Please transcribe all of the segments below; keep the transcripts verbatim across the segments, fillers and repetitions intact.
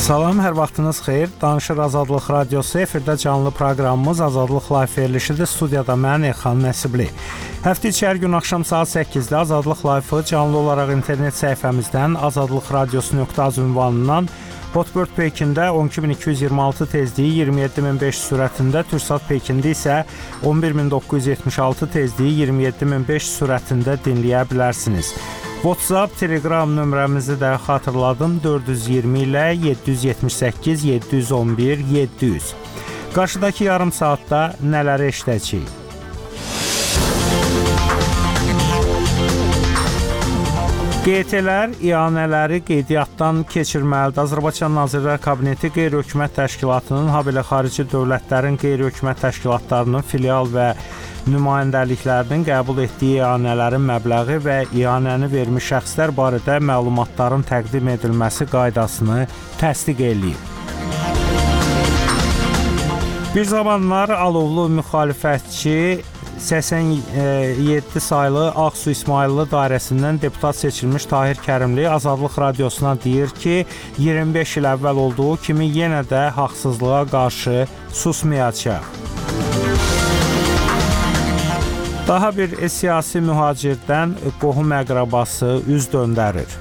Salam, hər vaxtınız xeyir. Danışır Azadlıq Radiosu, efirdə canlı proqramımız Azadlıq Live verilişidir. Studiyada mən Elxan Nəsibli. Həftə içi hər gün axşam saat səkkizdə Azadlıq Live-ı canlı olaraq internet səhifəmizdən azadlıqradiosu nöqtə az ünvanından Hotbird Pekində on iki min iki yüz iyirmi altı tezliyi iyirmi yeddi min beş yüz sürətində, Türksat Pekində isə on bir min doqquz yüz yetmiş altı tezliyi iyirmi yeddi min beş yüz sürətində dinləyə bilərsiniz. WhatsApp, Telegram nömrəmizi də xatırladım, dörd yüz iyirmi ilə yeddi yüz yetmiş səkkiz yeddi yüz on bir yeddi yüz. Qarşıdakı yarım saatda nələri eşidəcəyik? Q T-lər ianələri qeydiyyatdan keçirməlidir. Azərbaycan Nazirlər Kabineti qeyri-hökumət təşkilatının, habelə xarici dövlətlərin qeyri-hökumət təşkilatlarının filial və nümayəndəliklərinin qəbul etdiyi ianələrin məbləği və ianəni vermiş şəxslər barədə məlumatların təqdim edilməsi qaydasını təsdiq eləyib. Bir zamanlar alovlu müxalifətçi səksən yeddi saylı Ağsu İsmayıllı dairəsindən deputat seçilmiş Tahir Kərimli Azadlıq Radiosuna deyir ki, iyirmi beş il əvvəl olduğu kimi yenə də haqsızlığa qarşı susmayacaq. Daha bir siyasi mühacirdən qohum əqrabası üz döndərir.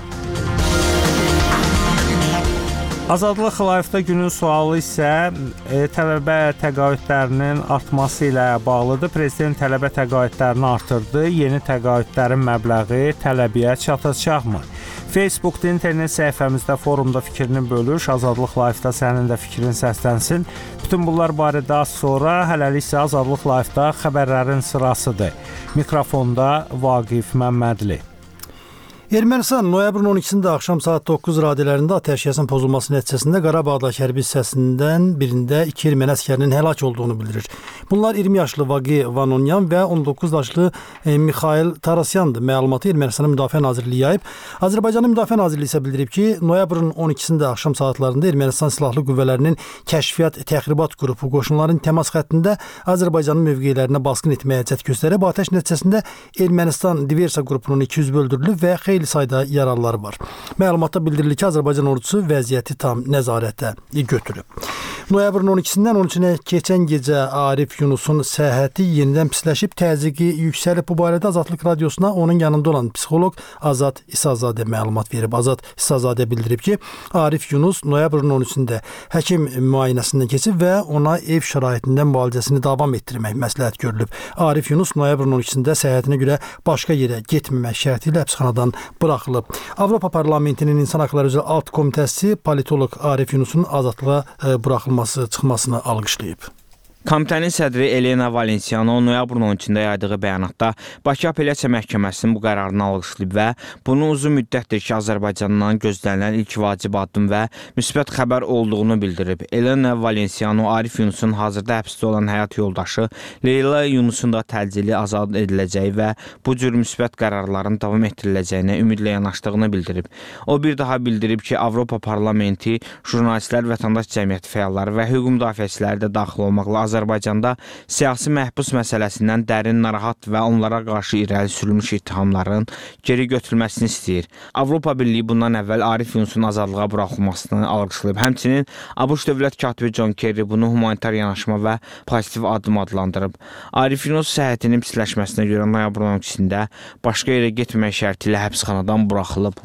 Azadlıq Live-da günün sualı isə e, tələbə təqaüdlərinin artması ilə bağlıdır. Prezident tələbə təqaüdlərini artırdı. Yeni təqaüdlərin məbləği tələbiyə çatacaqmı? Facebookda internet səhifəmizdə forumda fikrini bölüş. Azadlıq Live-da sənin də fikrin səslənsin. Bütün bunlar barədə az sonra, hələlik isə Azadlıq Live-da xəbərlərin sırasıdır. Mikrofonda Vaqif Məmmədli. Ermənistan noyabrın on ikisində axşam saat doqquz radələrində atəşkəsin pozulması nəticəsində Qarabağdakı hərbi hissəsindən birində iki erməni əsgərinin həlak olduğunu bildirir. Bunlar iyirmi yaşlı Vaqi Vanonyan və on doqquz yaşlı e, Mikhail Tarasyandır. Məlumatı Ermənistanın Müdafiə Nazirliyi yayıb. Azərbaycanın Müdafiə Nazirliyi isə bildirib ki, noyabrın on ikisində axşam saatlarında Ermənistan Silahlı Qüvvələrinin Kəşfiyyat Təxribat qrupu qoşunların təmas xəttində Azərbaycanın mövqelərinə basqın etməyə cəhd göstərib. Bu atəş nəticəsində Ermənistan diversiya qrupunun iki yüz böldürülüb və xeyli sayda yaralıları var. Məlumatda bildirilir ki, Azərbaycan ordusu vəziyyəti tam nəzarətə götürüb. Noyabrın on ikisindən on üçünə keçən gecə Arif Yunusun səhhəti yenidən pisləşib, təzyiqi yüksəlib. Bu barədə Azadlıq Radiosuna onun yanında olan psixoloq Azad İsazadə məlumat verib. Azad İsazadə bildirib ki, Arif Yunus noyabrın on üçündə həkim müayinəsindən keçib və ona ev şəraitində müalicəsini davam etdirmək məsləhət görülüb. Arif Yunus noyabrın on ikisində səhhətinə görə başqa yerə getməmək şərti ilə həbsxanadan buraxılıb. Avropa Parlamentinin İnsan Haqları üzrə Alt Komitəsi politoloq Arif Yunusun azadlığa buraxılması, çıxmasını alqışlayıb. Komitənin sədri Elena Valenciano noyabrın on ikisində yaydığı bəyanatda Bakı Apellyasiya Məhkəməsinin bu qərarını alqışlayıb və bunun uzun müddətdir ki, Azərbaycandan gözlənilən ilk vacib addım və müsbət xəbər olduğunu bildirib. Elena Valenciano Arif Yunusun hazırda həbsdə olan həyat yoldaşı Leyla Yunusun da təcili azad ediləcəyi və bu cür müsbət qərarların davam etdiriləcəyinə ümidlə yanaşdığını bildirib. O bir daha bildirib ki, Avropa Parlamenti jurnalistlər, vətəndaş cəmiyyəti fəalları və hüquq müdafiəçiləri də daxil olmaqla Azərbaycanda siyasi məhbus məsələsindən dərin narahat və onlara qarşı irəli sürülmüş ittihamların geri götürülməsini istəyir. Avropa Birliyi bundan əvvəl Arif Yunusun azadlığa buraxılmasını alqışlayıb. Həmçinin ABŞ dövlət katibi John Kerry bunu humanitar yanaşma və pozitiv addım adlandırıb. Arif Yunus səhhətinin pisləşməsinə görə noyabrın on ikisində başqa yerə getməmək şərti ilə həbsxanadan buraxılıb.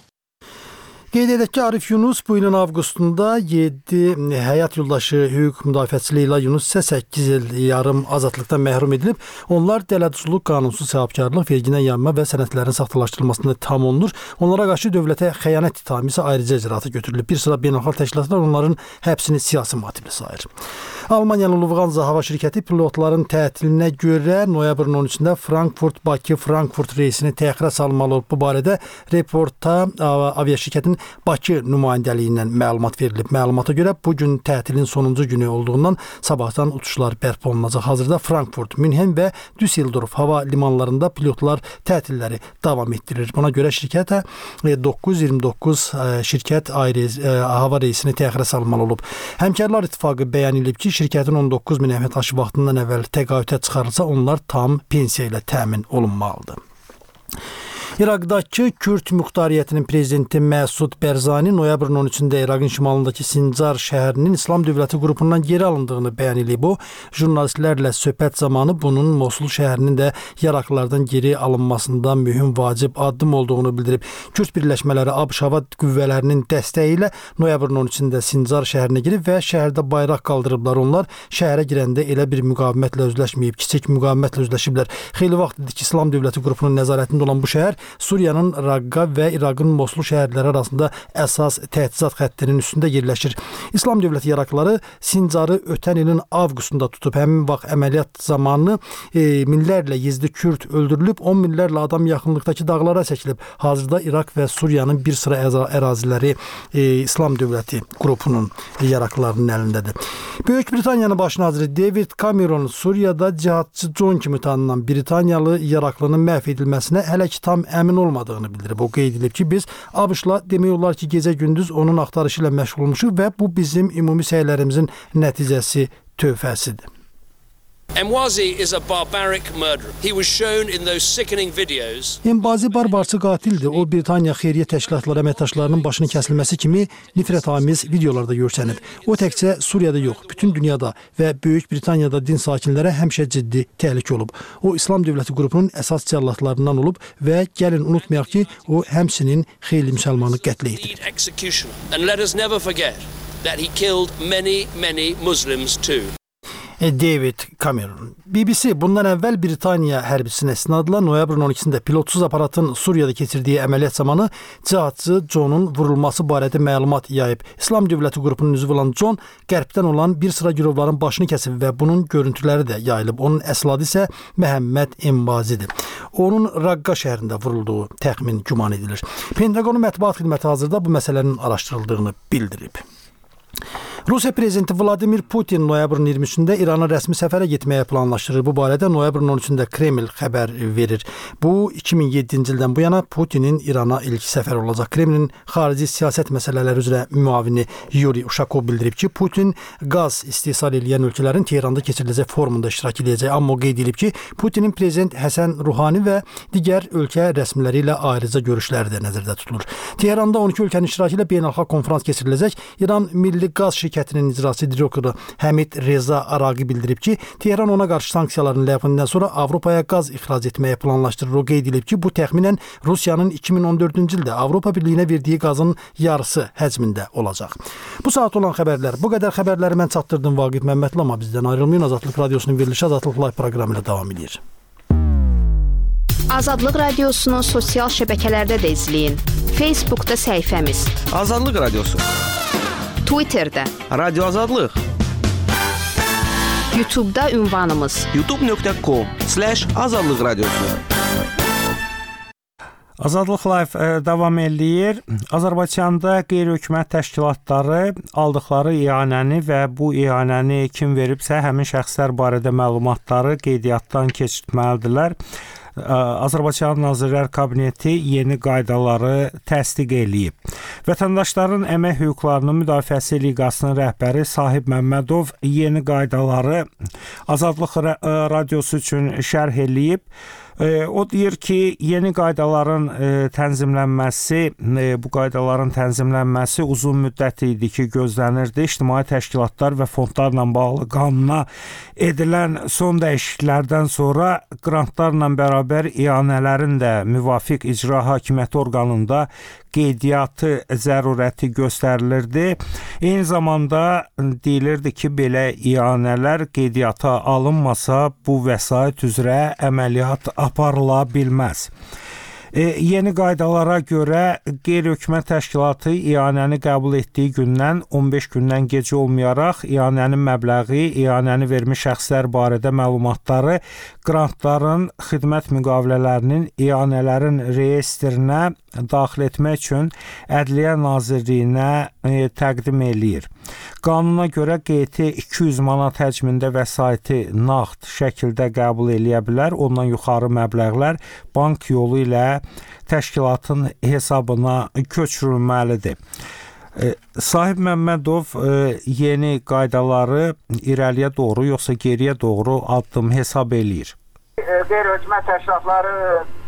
Qeyd edək ki, Arif Yunus bu ilin avqustunda yeddi həyat yoldaşı hüquq müdafiəçisi Leyla Yunus isə səkkiz il yarım azadlıqdan məhrum edilib. Onlar dələduzluq, qanunsuz səbəbkarlıq, vergidən yanma və sənədlərin saxtalaşdırılmasında tam olunur. Onlara qarşı dövlətə xəyanət ittihamı isə ayrıca icraata götürülüb. Bir sıra beynəlxalq təşkilatlar onların həbsini siyasi motivli sayır. Almaniyanın Lufthansa hava şirkəti pilotların tətilinə görə noyabrın on üçündə Frankfurt-Bakı Frankfurt reysini təxirə salmalı olub. Bu barədə reporta aviaşirkətin Bakı nümayəndəliyindən məlumat verilib. Məlumata görə bu gün tətilin sonuncu günü olduğundan sabahdan uçuşlar bərpa olunacaq. Hazırda Frankfurt, Münhen və Düsseldorf hava limanlarında pilotlar tətilləri davam etdirir. Buna görə şirkətə doqquz yüz iyirmi doqquz şirkət ayrı hava reysini təxirə salmalı olub. Həmkarlar İttifaqı bəyan edib ki, şirkətin on doqquz min əməkdaşı vaxtından əvvəl təqaüdə çıxarılsa, onlar tam pensiya ilə təmin olunmalıdır. İraqdakı Kürd Muxtariyyətinin prezidenti Məsud Bərzani noyabrın on üçündə İraqın şimalındakı Sincar şəhərinin İslam Dövləti qrupundan geri alındığını bəyan edib. O, jurnalistlərlə söhbət zamanı bunun Mosul şəhərinin də Iraklılardan geri alınmasında mühüm vacib addım olduğunu bildirib. Kürd birləşmələri ABŞ hava qüvvələrinin dəstəyi ilə noyabrın on üçündə Sincar şəhərinə girib və şəhərdə bayraq qaldırıblar. Onlar şəhərə girəndə elə bir müqavimətlə üzləşməyib, kiçik müqavimətlə üzləşiblər. Xeyli vaxtdır ki, İslam Dövləti qrupunun nəzarətində olan bu şəhər Suriyanın Raqqa və İraqın Mosul şəhərləri arasında əsas təchizat xəttinin üstündə yerləşir. İslam Dövləti Iraklıları Sincarı ötən ilin avqustunda tutub. Həmin vaxt əməliyyat zamanı e, minlərlə yezdi Kürd öldürülüb, on minlərlə adam yaxınlıqdakı dağlara çəkilib. Hazırda İraq və Suriyanın bir sıra əraziləri e, İslam Dövləti qrupunun Iraklılarının əlindədir. Böyük Britaniyanın baş naziri David Cameron Suriyada cihadçı John kimi tanınan Britaniyalı Iraklının məhv edilməsinə hələ ki tam əmin olmadığını bildirib. O qeyd edib ki, biz ABŞ-la demək olar ki, gecə-gündüz onun axtarışı ilə məşğul olmuşuq və bu bizim ümumi səylərimizin nəticəsi, tövhəsidir. Emwazi is a barbaric murderer. He was shown in those sickening videos. Emwazi barbarçı qatildir. O Britaniya xeyriyyə təşkilatları əməkdaşlarının başının kəsilməsi kimi nifrətamiz videolarda görsənib. O təkcə Suriyada yox, bütün dünyada və Böyük Britaniyada din sakinlərə həmişə ciddi təhlükə olub. O İslam Dövləti qrupunun əsas cəllatlarından olub və gəlin unutmayaq ki, o həmçinin xeyli müsəlmanı qətlə yetirib. And let us never forget that he killed many, many Muslims too. David Cameron. B B C bundan əvvəl Britaniya hərbiçisinə istinadla noyabrın on ikisində pilotsuz aparatın Suriyada keçirdiyi əməliyyat zamanı cihadçı John'un vurulması barədə məlumat yayıb. İslam Dövləti qrupunun üzvü olan John qərbdən olan bir sıra girovların başını kəsib və bunun görüntüləri də yayılıb. Onun əsl adı isə Məhəmməd Emvazidir. Onun Raqqa şəhərində vurulduğu təxmin güman edilir. Pentaqonun mətbuat xidməti hazırda bu məsələnin araşdırıldığını bildirib. Rusiya prezidenti Vladimir Putin noyabrın iyirmi üçündə İrana rəsmi səfərə getməyə planlaşdırır. Bu barədə noyabrın on üçündə Kreml xəbər verir. Bu iki min yeddinci ildən bu yana Putinin İrana ilk səfəri olacaq. Kremlin xarici siyasət məsələləri üzrə müavini Yuri Ushakov bildirib ki, Putin qaz istehsal edən ölkələrin Tehranda keçiriləcək forumunda iştirak edəcək. Amma o qeyd edib ki, Putinin prezident Həsən Ruhani və digər ölkə rəsmiləri ilə ayrıca görüşləri də nəzərdə tutulur. Tehranda on iki ölkənin iştirakı ilə beynəlxalq konfrans keçiriləcək. İran Milli Qaz şirkətinin icraçı direktoru Həmid Reza Araqi bildirib ki, Tehran ona qarşı sanksiyaların ləğvindən sonra Avropaya qaz ixrac etməyə planlaşdırır. O qeyd edib ki, bu təxminən Rusiyanın iki min on dördüncü ildə Avropa Birliyinə verdiyi qazın yarısı həcmində olacaq. Bu saat olan xəbərlər. Bu qədər xəbərləri mən çatdırdım Vaqif Məmmədli, amma bizdən ayrılmayın. Azadlıq Radiosunun verilişi Azadlıq Live proqramı ilə davam edir. Azadlıq Radiosunu sosial şəbəkələrdə də izləyin. Facebookda səhifəmiz Azadlıq Radiosu, Twitterdə Radio Azadlıq, YouTube'da ünvanımız youtube nöqtə com slash azadlıq radiosu. Azadlıq Live e, davam eləyir. Azərbaycanda qeyri-hökumət təşkilatları aldıqları ianəni və bu ianəni kim veribsə həmin şəxslər barədə məlumatları qeydiyyatdan keçirtməlidirlər. Azərbaycan Nazirlər Kabineti yeni qaydaları təsdiq eləyib. Vətəndaşların əmək hüquqlarının müdafiəsi liqasının rəhbəri Sahib Məmmədov yeni qaydaları Azadlıq Radiosu üçün şərh eləyib. O deyir ki, yeni qaydaların tənzimlənməsi, bu qaydaların tənzimlənməsi uzun müddət idi ki, gözlənirdi. İctimai təşkilatlar və fondlarla bağlı qanuna edilən son dəyişikliklərdən sonra qrantlarla bərabər ianələrin də müvafiq icra hakimiyyəti orqanında qeydiyyatı zərurəti göstərilirdi. Eyni zamanda deyilirdi ki, belə ianələr qeydiyyata alınmasa bu vəsait üzrə əməliyyat aparıla bilməz. E, yeni qaydalara görə qeyri-hökumət təşkilatı ianəni qəbul etdiyi gündən on beş gündən gec olmayaraq ianənin məbləği, ianəni vermiş şəxslər barədə məlumatları qrantların, xidmət müqavilələrinin, ianələrin reyestrinə daxil etmək üçün Ədliyyə Nazirliyinə e, təqdim eləyir. Qanuna görə qeyti iki yüz manat həcmində vəsaiti nağd şəkildə qəbul eləyə bilər. Ondan yuxarı məbləğlər bank yolu ilə təşkilatın hesabına köçürülməlidir. E, Sahib Məmmədov e, yeni qaydaları irəliyə doğru yoxsa geriyə doğru addım hesab eləyir. Qeyri-hökumət təşkilatları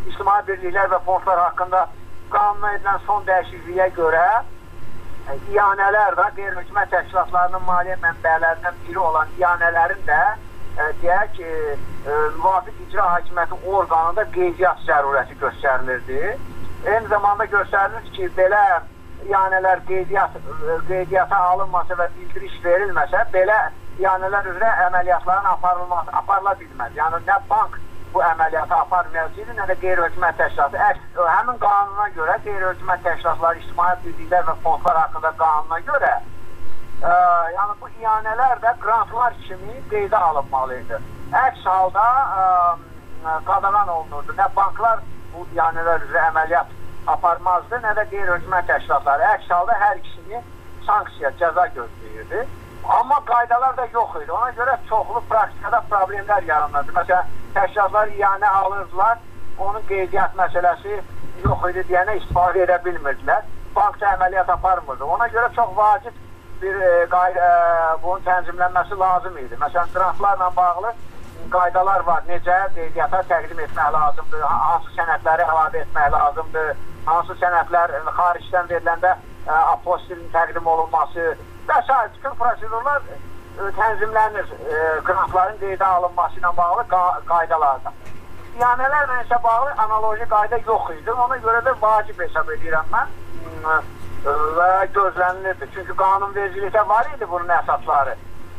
İctimai birliklər və fondlar haqqında qanuna edilən son dəyişikliyə görə iyanələr də qeyri-hökumət təşkilatlarının maliyyə mənbələrindən biri olan iyanələrin də e, deyək ki, e, müvafiq icra hakimiyyəti orqanında qeydiyyat zərurəti göstərilirdi. Eyni zamanda göstərilir ki, belə iyanələr qeydiyyat, qeydiyyata alınmasa və bildiriş verilməsə, belə iyanələr üzrə əməliyyatların aparılması, aparıla bilməz. Yəni, nə bank bu əməliyyatı aparmayacaqdır, nə də qeyri-hökumət təşkilatı. Əks, həmin qanuna görə qeyri-hökumət təşkilatları, ictimai birliklər və fondlar haqqında qanuna görə e, yəni bu iyanələr də grantlar kimi qeydə alınmalıdır. Əks halda e, qadağan olunurdu. Nə banklar bu iyanələr üzrə əməliyyat aparmazdı, nə də qeyri-hökumət təşkilatları. Əks halda hər ikisini sanksiya, cəza gözləyirdi. Amma qaydalar da yox idi. Ona görə çoxlu praktikada problemlər yaranırdı. Məsələn, təşkilatlar iyanə alırdılar, onun qeydiyyat məsələsi yox idi deyənə istifadə edə bilmirdilər. Bankda əməliyyat aparmırdı. Ona görə çox vacib bir e, qayda, e, bunun tənzimlənməsi lazım idi. Məsələn, grantlarla bağlı qaydalar var. Necə qeydiyyata təqdim etmək lazımdır, hansı sənədləri əlavə etmək lazımdır, hansı sənədlər xaricdən veriləndə e, apostilin təqdim olunması və s. Bütün prosedurlar e, tənzimlənir e, grantların qeydə alınması ilə bağlı qaydalarda. İyanələrlə isə bağlı analoji qayda yox idi. Ona görə də vacib hesab edirəm mən e, və gözlənilirdi. Çünki qanunvericilikdə var idi bunun əsasları.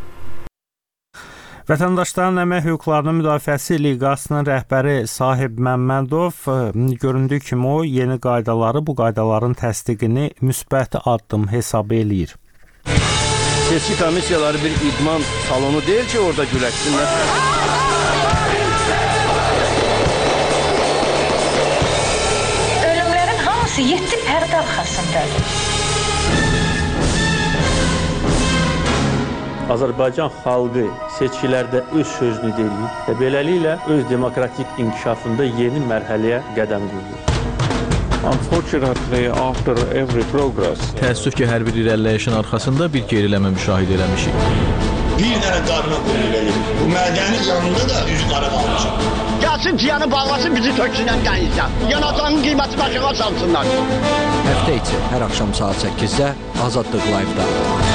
Vətəndaşların Əmək Hüquqlarının Müdafiəsi Liqasının rəhbəri Sahib Məmmədov göründüyü kimi o yeni qaydaları, bu qaydaların təsdiqini müsbət addım hesab eləyir. Seçki komissiyaları bir idman salonu deyil ki, orada güləşsinlər. Ölümlərin hamısı yeddi pərdə arxasındadır. Azərbaycan xalqı seçkilərdə öz sözünü deyir və beləliklə öz demokratik inkişafında yeni mərhələyə qədəm qoyur. Unfortunately, after every progress, təəssüf ki, hər bir irəliləyişin arxasında bir geriləmə müşahidə eləmişik. Bir dənə qadına qulluq edir. Bu mədənin yanında da üz qara qalmışıq. Gəlsin ciyanı bağlasın, bizi töksünən dənizdən. Yanacağın qiymətini aşağı salsınlar. Həftə içi hər axşam saat səkkizdə Azadlıq Live-da.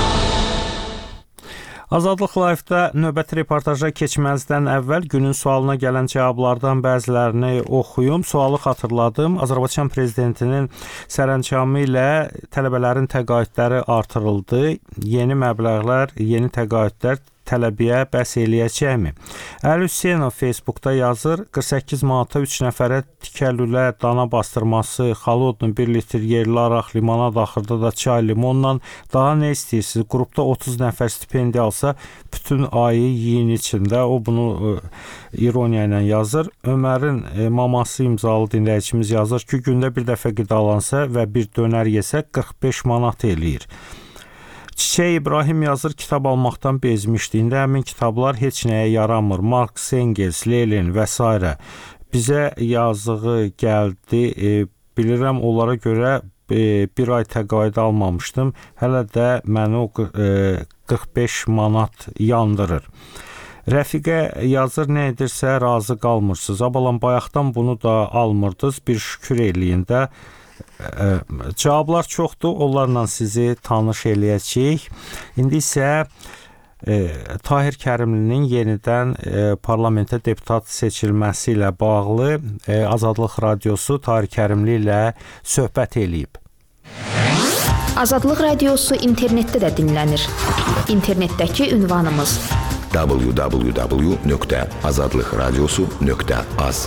Azadlıq Live-da növbəti reportaja keçməzdən əvvəl günün sualına gələn cavablardan bəzilərini oxuyum. Sualı xatırladım. Azərbaycan prezidentinin sərəncamı ilə tələbələrin təqaüdləri artırıldı. Yeni məbləğlər, yeni təqaüdlər tələbiyə bəs eləyəcəkmi? Əli Hüseynov Facebookda yazır, qırx səkkiz manata üç nəfərə tikəlülə dana bastırması, xalodun bir litr yerli araq, limonad axırda da çay limonla daha nə istəyirsiniz? Qrupda otuz nəfər stipendiya alsa, bütün ayı yiyin içində. O bunu e, ironiya ilə yazır. Ömərin e, maması imzalı dinləyicimiz yazır ki, gündə bir dəfə qidalansa və bir dönər yesə qırx beş manat eləyir. Çiçək İbrahim yazır, kitab almaqdan bezmişdi. İndi həmin kitablar heç nəyə yaramır. Marx, Engels, Lenin və s. Bizə yazığı gəldi. E, bilirəm, onlara görə e, bir ay təqaüd almamışdım. Hələ də məni o e, qırx beş manat yandırır. Rəfiqə yazır, nə edirsə razı qalmırsınız. Abalan bayaqdan bunu da almırdınız. Bir şükür eləyin də. Cavablar çoxdur, onlarla sizi tanış eləyəcəyik. İndi isə e, Tahir Kərimlinin yenidən e, parlamentə deputat seçilməsi ilə bağlı e, Azadlıq Radiosu Tahir Kərimli ilə söhbət eləyib. Azadlıq Radiosu internetdə də dinlənir. İnternetdəki ünvanımız w w w nöqtə azadlıq radiosu nöqtə az.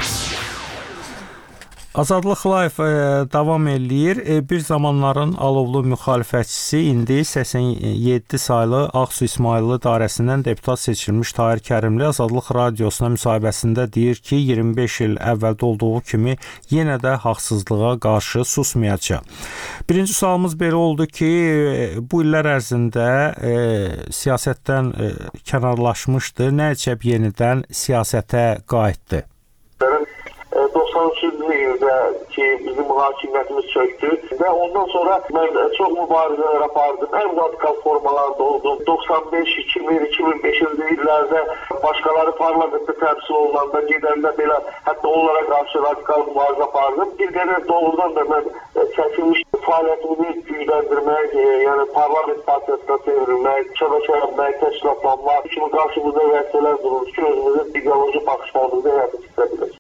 Azadlıq Live e, davam eləyir. E, bir zamanların alovlu müxalifətçisi, indi səksən yeddi saylı Ağsu İsmayıllı dairəsindən deputat seçilmiş Tahir Kərimli Azadlıq Radiosuna müsahibəsində deyir ki, iyirmi beş il əvvəldə olduğu kimi yenə də haqsızlığa qarşı susmayacaq. Birinci sualımız belə oldu ki, bu illər ərzində e, siyasətdən e, kənarlaşmışdı. Nə əcəb yenidən siyasətə qayıtdı? doxsan iki illik və ki, bizim hakimiyyətimiz çöktü və ondan sonra mən çox mübarizələr apardım. Ən radikal formalarda oldum. doxsan beş, iki min, iki min beşinci illərdə başqaları parlamentdə təmsil olunanda gedəndə belə hətta onlara qarşı radikal mübarizə apardım. Bir qədər doğrudan da mən çəkilmiş fəaliyyətimi gücləndirmək, yəni parlament partiyasına çevrilmək, şəbəkə yapmaq, təşkilatlanmaq kimi qarşımızda vəzifələr durur ki, özümüzün ideoloji baxışlarımızı həyata keçirək.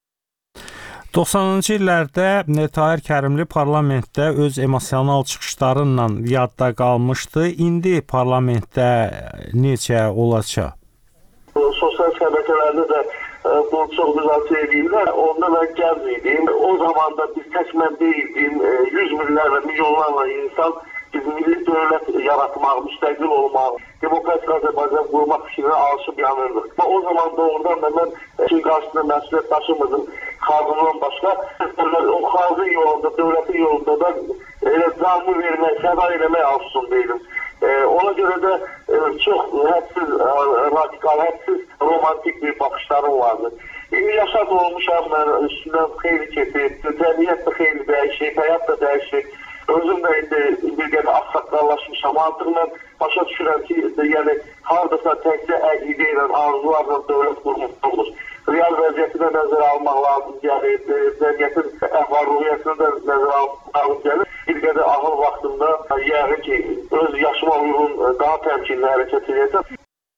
doxsanıncı illərdə Tahir Kərimli parlamentdə öz emosional çıxışlarıyla yadda qalmışdı. İndi parlamentdə necə olacaq? Sosial şəbəkələrdə də bunu çox güzel söyləyirlər. Onda mən gənc idim. O zaman da biz tək mən deyildim. Yüz minlərlə, milyonlarla insan biz milli dövlət yaratmaq, müstəqil olmaq, demokratik Azərbaycan qurmaq fikrinə aşıb yanırdıq. O zaman doğrudan da mən Çin qarşısında məsuliyyət daşımırdım xalqımdan başqa. O xalqın yolunda, dövlətin yolunda da elə canlı vermək, fəda eləmək arzusundaydım. Ona görə də çox hədsiz radikal, hədsiz romantik bir baxışlarım vardı. İndi yaşad olmuşam mən, üstündən xeyli keçib, cəmiyyət də xeyli dəyişib, həyat da dəyişib. Özüm də indi bir qədər axsaqqallaşmışam. Artıq mən başa düşürəm ki, yəni hardasa təkcə əqidə ilə, arzularla dövlət qurmaq olmur. Real vəziyyəti də nəzərə almaq lazım gəlir, cəmiyyətin əhval-ruhiyyəsini də nəzərə almaq lazım gəlir. Bir qədər ahıl vaxtında yəqin ki, öz yaşıma uyğun daha təmkinli hərəkət edəcəm.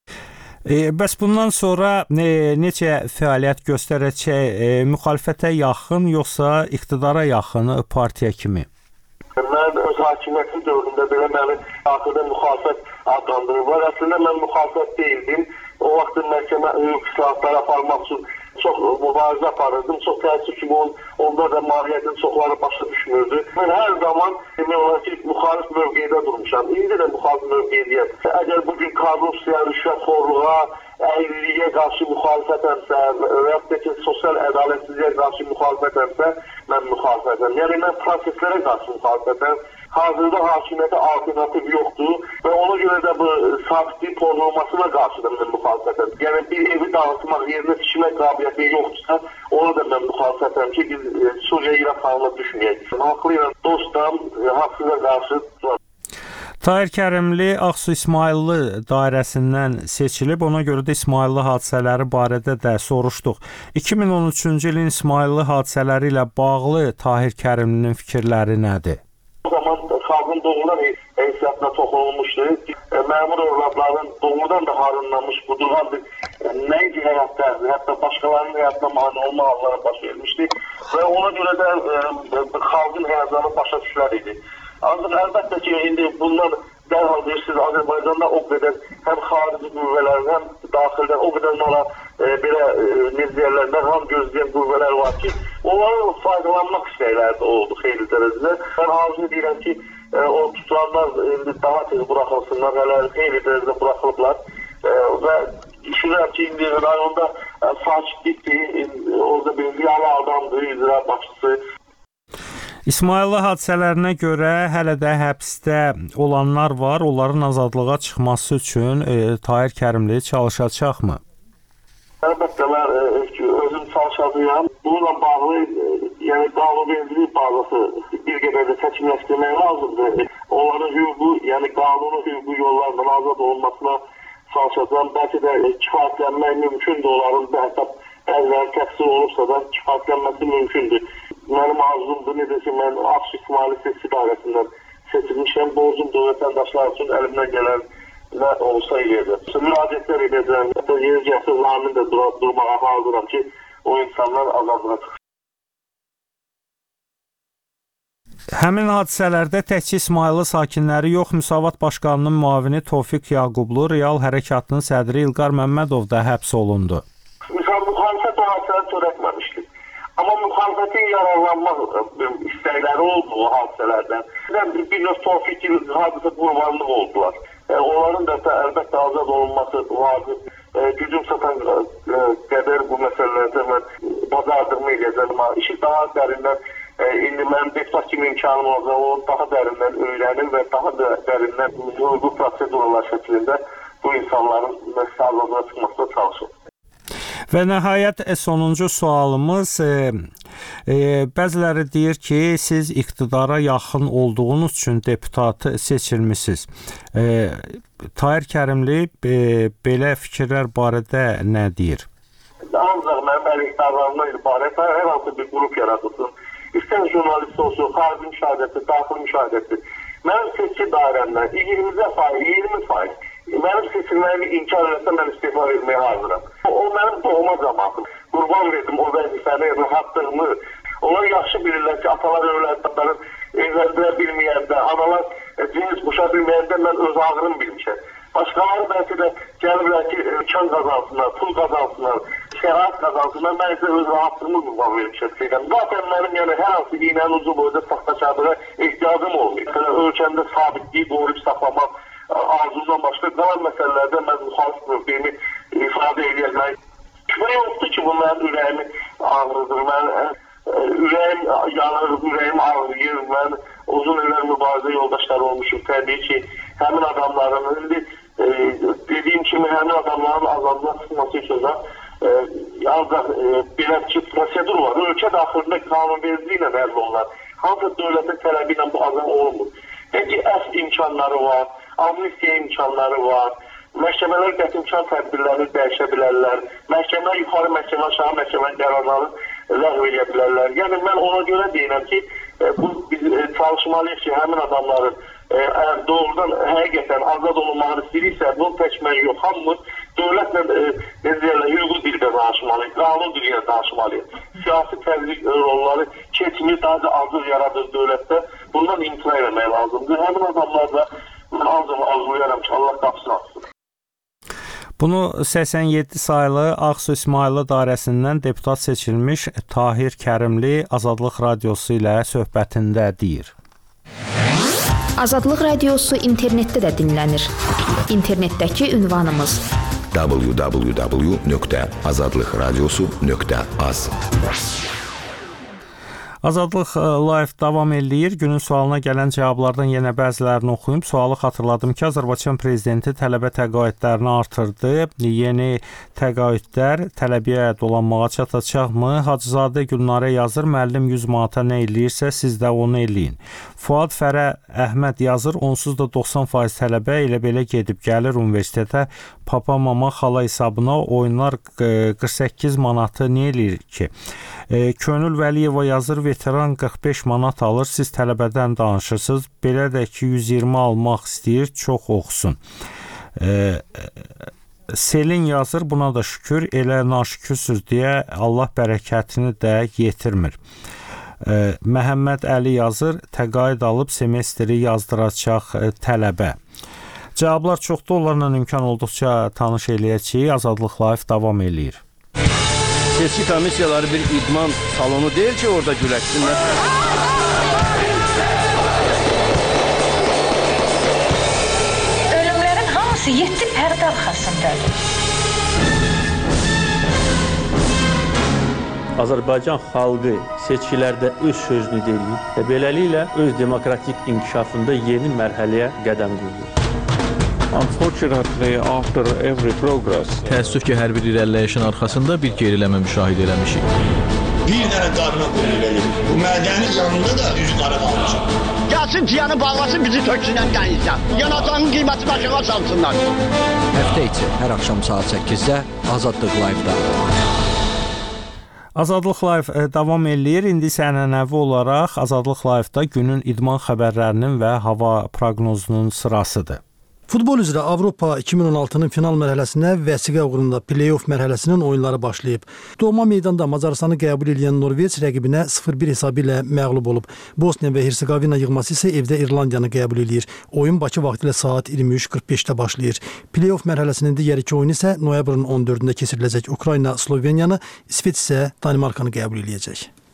E, bəs bundan sonra e, necə fəaliyyət göstərəcək? E, müxalifətə yaxın, yoxsa iqtidara yaxın partiya kimi? Mən öz hakimiyyətim dövründə belə məni daxildə müxalifət adlandırırlar. Əslində mən müxalifət deyildim. O vaxt məhkəmə hüquq islahatları aparmaq üçün çox mübarizə aparırdım. Çox təəssüf ki, onda da mahiyyətin çoxları başa düşmürdü. Mən hər zaman demək olar ki, müxalif mövqedə durmuşam. İndi də müxalif mövqedəyəm. Əgər bugün korrupsiya, rüşvətxorluğa, əyriliyə qarşı müxalifətəmsə və yaxud da ki, sosial ədalətsizliyə qarşı müxalifətəmsə, mən müxalifətəm. Yəni, mən proseslərə qarşı müxalifətəm. Hazırda hakimiyyətə alternativ yoxdur və ona görə də bu sabitlik pozulmasına qarşı da mən müxalifətəm. Yəni, bir evi dağıtmaq, yerinə tikmək qabiliyyəti yoxdursa, ona da mən müxalifətəm ki, biz Suriya-İraq halına düşməyək. Haqlıyla dostam, haqsıza qarşı duraq. Tahir Kərimli Ağsu İsmayıllı dairəsindən seçilib, ona görə də İsmayıllı hadisələri barədə də soruşduq. iki min on üçüncü ilin İsmayıllı hadisələri ilə bağlı Tahir Kərimlinin fikirləri nədir? O zaman xalqın doğrudan heysiyyatına toxunulmuşdur. Məmur övladların doğrudan da harınlanmış, qudurlan bir nəinki həyatda, hətta başqalarının həyatına mani olma halları baş vermişdir. Və ona görə də xalqın həyatlarını başa düşülər idi. Ancaq əlbəttə ki, indi bundan dərhal deyirsiniz, Azərbaycanda o qədər həm xarici qüvvələrin, həm daxildən o qədər nala e, belə e, neziyərlər, nərham gözləyən qüvvələr var ki, onların faydalanmaq istəkləri də oldu xeyli dərəcədə. Mən arzu edirəm ki, e, o tutulanlar indi daha tez buraxılsınlar, hələ xeyli dərəcədə buraxılıblar e, və düşünürəm ki, indi rayonda e, fakitlikdir, orada bir ziyalı adamdır, icra başçısı. İsmayıllı hadisələrinə görə hələ də həbsdə olanlar var. Onların azadlığa çıxması üçün e, Tahir Kərimli çalışacaqmı? Əlbəttə, mən e, özüm çalışacağım. Bununla bağlı, e, yəni qanunvericilik bazası bir qədər də çəkimləşdirmək lazımdır. Onların hüququ, yəni qanuni hüququ yollarından azad olmasına çalışacağım. Bəlkə də e, kifayətlənmək mümkündür. Onların hətta bəziləri təqsir olursa da kifayətlənməsi mümkündür. Mənim arzumdur, necə ki, mən Ağsu İsmayıllı seçki dairəsindən seçilmişəm. Borcumdur vətəndaşlar üçün əlimdən gələn nə olsa eləyəcəm. Müraciətlər edəcəm. Hətta yeni gəlsə zamin də dur durmağa hazıram ki, o insanlar azadlığa çıxsın. Həmin hadisələrdə təkcə İsmayıllı sakinləri yox, Müsavat Başqanının müavini Tofiq Yaqublu, Real Hərəkatının sədri İlqar Məmmədov da həbs olundu. Müxalifət o hadisələri törətməmişdir. Amma müxalifətin yararlanmaq istəkləri oldu o hadisələrdən. Bir, bir növ Tofiq hadisə qurbanlıq oldular. E, onların da əlbəttə azad olunması vacib. E, gücüm satan e, qədər bu məsələlərdə mən bazardırma edəcəm. İşi daha dərindən, e, indi mənim deputat kimi imkanım olacaq, o daha dərindən öyrənir və daha da dərindən hüquqi proseduralar şəklində bu insanların azadlığa çıxmasına çalışır. Və nəhayət sonuncu sualımız, e, E, bəziləri deyir ki, siz iqtidara yaxın olduğunuz üçün deputat seçilmisiniz. E, Tahir Kərimli e, belə fikirlər barədə nə deyir? Ancaq mənim əleyhdarlarımdan ibarət hər hansı bir qrup yaradılsın. İstər jurnalist olsun, xarici müşahidəsi, daxili müşahidəsi. Mənim seçki dairəmdən iyirmi faiz, iyirmi faiz. Mənim seçilməyimi inkar edəsə mən istifa etməyə hazıram. O, o mənim doğma zamanım. Qurban verdim o vəzifəni, rahatlığımı. Onlar yaxşı bilirlər ki, atalar övladların evləndirə bilməyəndə, analar cins quşa bilməyəndə mən öz ağrım bilmişəm. Başqaları bəlkə də gəlirlər ki, imkan qazansınlar, pul qazansınlar, şərait qazansınlar. Mən isə öz rahatlığımı qurban vermişəm. Zaten mənim yəni hər hansı iynənin ucu boyda saxtaçadığa ehtiyacım olmuyor. Ölkəmdə sabitliyi qoruyub saxlamaq arzundan başqa qalan məsələlərdə mən müxalif mövqeyimi ifadə edəyəm. Şübhə yoxdur ki, bu mənim ürəyimi ağrıdır. Mən ürəyim yanır, ürəyim ağrıyır. Mən uzun illər mübarizə yoldaşları olmuşum. Təbii ki, həmin adamların, indi e, dediyim kimi həmin adamların azadlığa çıxması üçün də e, ancaq e, belə ki, prosedur var. Ölkə daxilində qanunvericiliyi ilə həll olunur. Hansı dövlətin tələbi ilə bu azam olunmur. Peki, əs imkanları var, amnistiya imkanları var. Məhkəmələr qəti imkan tədbirlərini dəyişə bilərlər. Məhkəmə, yuxarı məhkəmə, aşağı məhkəmə qərarlarını ləğv edə bilərlər. Yəni, mən ona görə deyirəm ki, bu biz çalışmalıyıq ki, həmin adamların əgər doğrudan həqiqətən azad olunmağını istəyirsə, bunu təkmək yox, hamımız dövlətlə necə deyirlər, hüququ dildə danışmalıyıq, qanun dilində danışmalıyıq. Siyasi təzyiq rolları keçmir, daha da azıq yaradır dövlətdə. Bundan imtina etmək lazımdır. Həmin adamlar da mən ancaq arzulayaram ki, Allah qapısını açsın. Bunu səksən yeddi saylı Ağsu İsmayıllı dairəsindən deputat seçilmiş Tahir Kərimli Azadlıq Radiosu ilə söhbətində deyir. Azadlıq Radiosu internetdə də dinlənir. İnternetdəki ünvanımız w w w nöqtə azadlıqradiosu nöqtə az. Azadlıq Live davam eləyir. Günün sualına gələn cavablardan yenə bəzilərini oxuyum. Sualı xatırladım ki, Azərbaycan prezidenti tələbə təqaüdlərini artırdı. Yeni təqaüdlər tələbəyə dolanmağa çatacaqmı? Hacızadə Gülnarə yazır, müəllim yüz manata nə eləyirsə, siz də onu eləyin. Fuad Fərə Əhməd yazır, onsuz da doxsan faiz tələbə elə belə gedib gəlir universitetə, papa, mama, xala hesabına oyunlar qırx səkkiz manatı nə eləyir ki? Könül Vəliyeva yazır, veteran qırx beş manat alır, siz tələbədən danışırsınız, belə də ki, yüz iyirmi almaq istəyir, çox oxusun. E, Selin yazır, buna da şükür, elə naşükürsüz deyə Allah bərəkətini də yetirmir. E, Məhəmməd Əli yazır, təqaüd alıb semestri yazdıracaq tələbə. Cavablar çoxdur, onlarla imkan olduqca tanış eləyəcəyik. Azadlıq Live davam eləyir. Seçki komissiyaları bir idman salonu deyil ki, orada güləşsinlər. Ölümlərin hamısı yeddi pərdə arxasındadır. Azərbaycan xalqı seçkilərdə öz sözünü deyir və beləliklə öz demokratik inkişafında yeni mərhələyə qədəm qoyur. Unfortunately, after every progress, təəssüf ki, hər bir irəliləyişin arxasında bir geriləmə müşahidə eləmişik. Bir dənə qarına qoyun verir. Bu mədənin yanında da üz qara qalmışam. Gəlsin ciyanı bağlasın, bizi töksünən dənizdən. Yanacağın qiyməti başına salsınlar. Həftə içi hər axşam saat səkkizdə Azadlıq Live-da. Azadlıq Live davam eləyir. İndi isə ənənəvi olaraq Azadlıq Live-da günün idman xəbərlərinin və hava proqnozunun sırasıdır. Futbol üzrə Avropa iki min on altının final mərhələsinə vəsiqə uğrunda play-off mərhələsinin oyunları başlayıb. Doğma meydanda Macarıstanı qəbul edən Norveç rəqibinə sıfır bir hesabı ilə məğlub olub. Bosniya və Hersegovina yığması isə evdə İrlandiyanı qəbul edir. Oyun Bakı vaxtı ilə saat iyirmi üç qırx beşdə başlayır. Play-off mərhələsinin digər iki oyunu isə noyabrın on dördündə keçiriləcək. Ukrayna Sloveniyanı, İsveç isə Danimarkanı qəbul edəcək.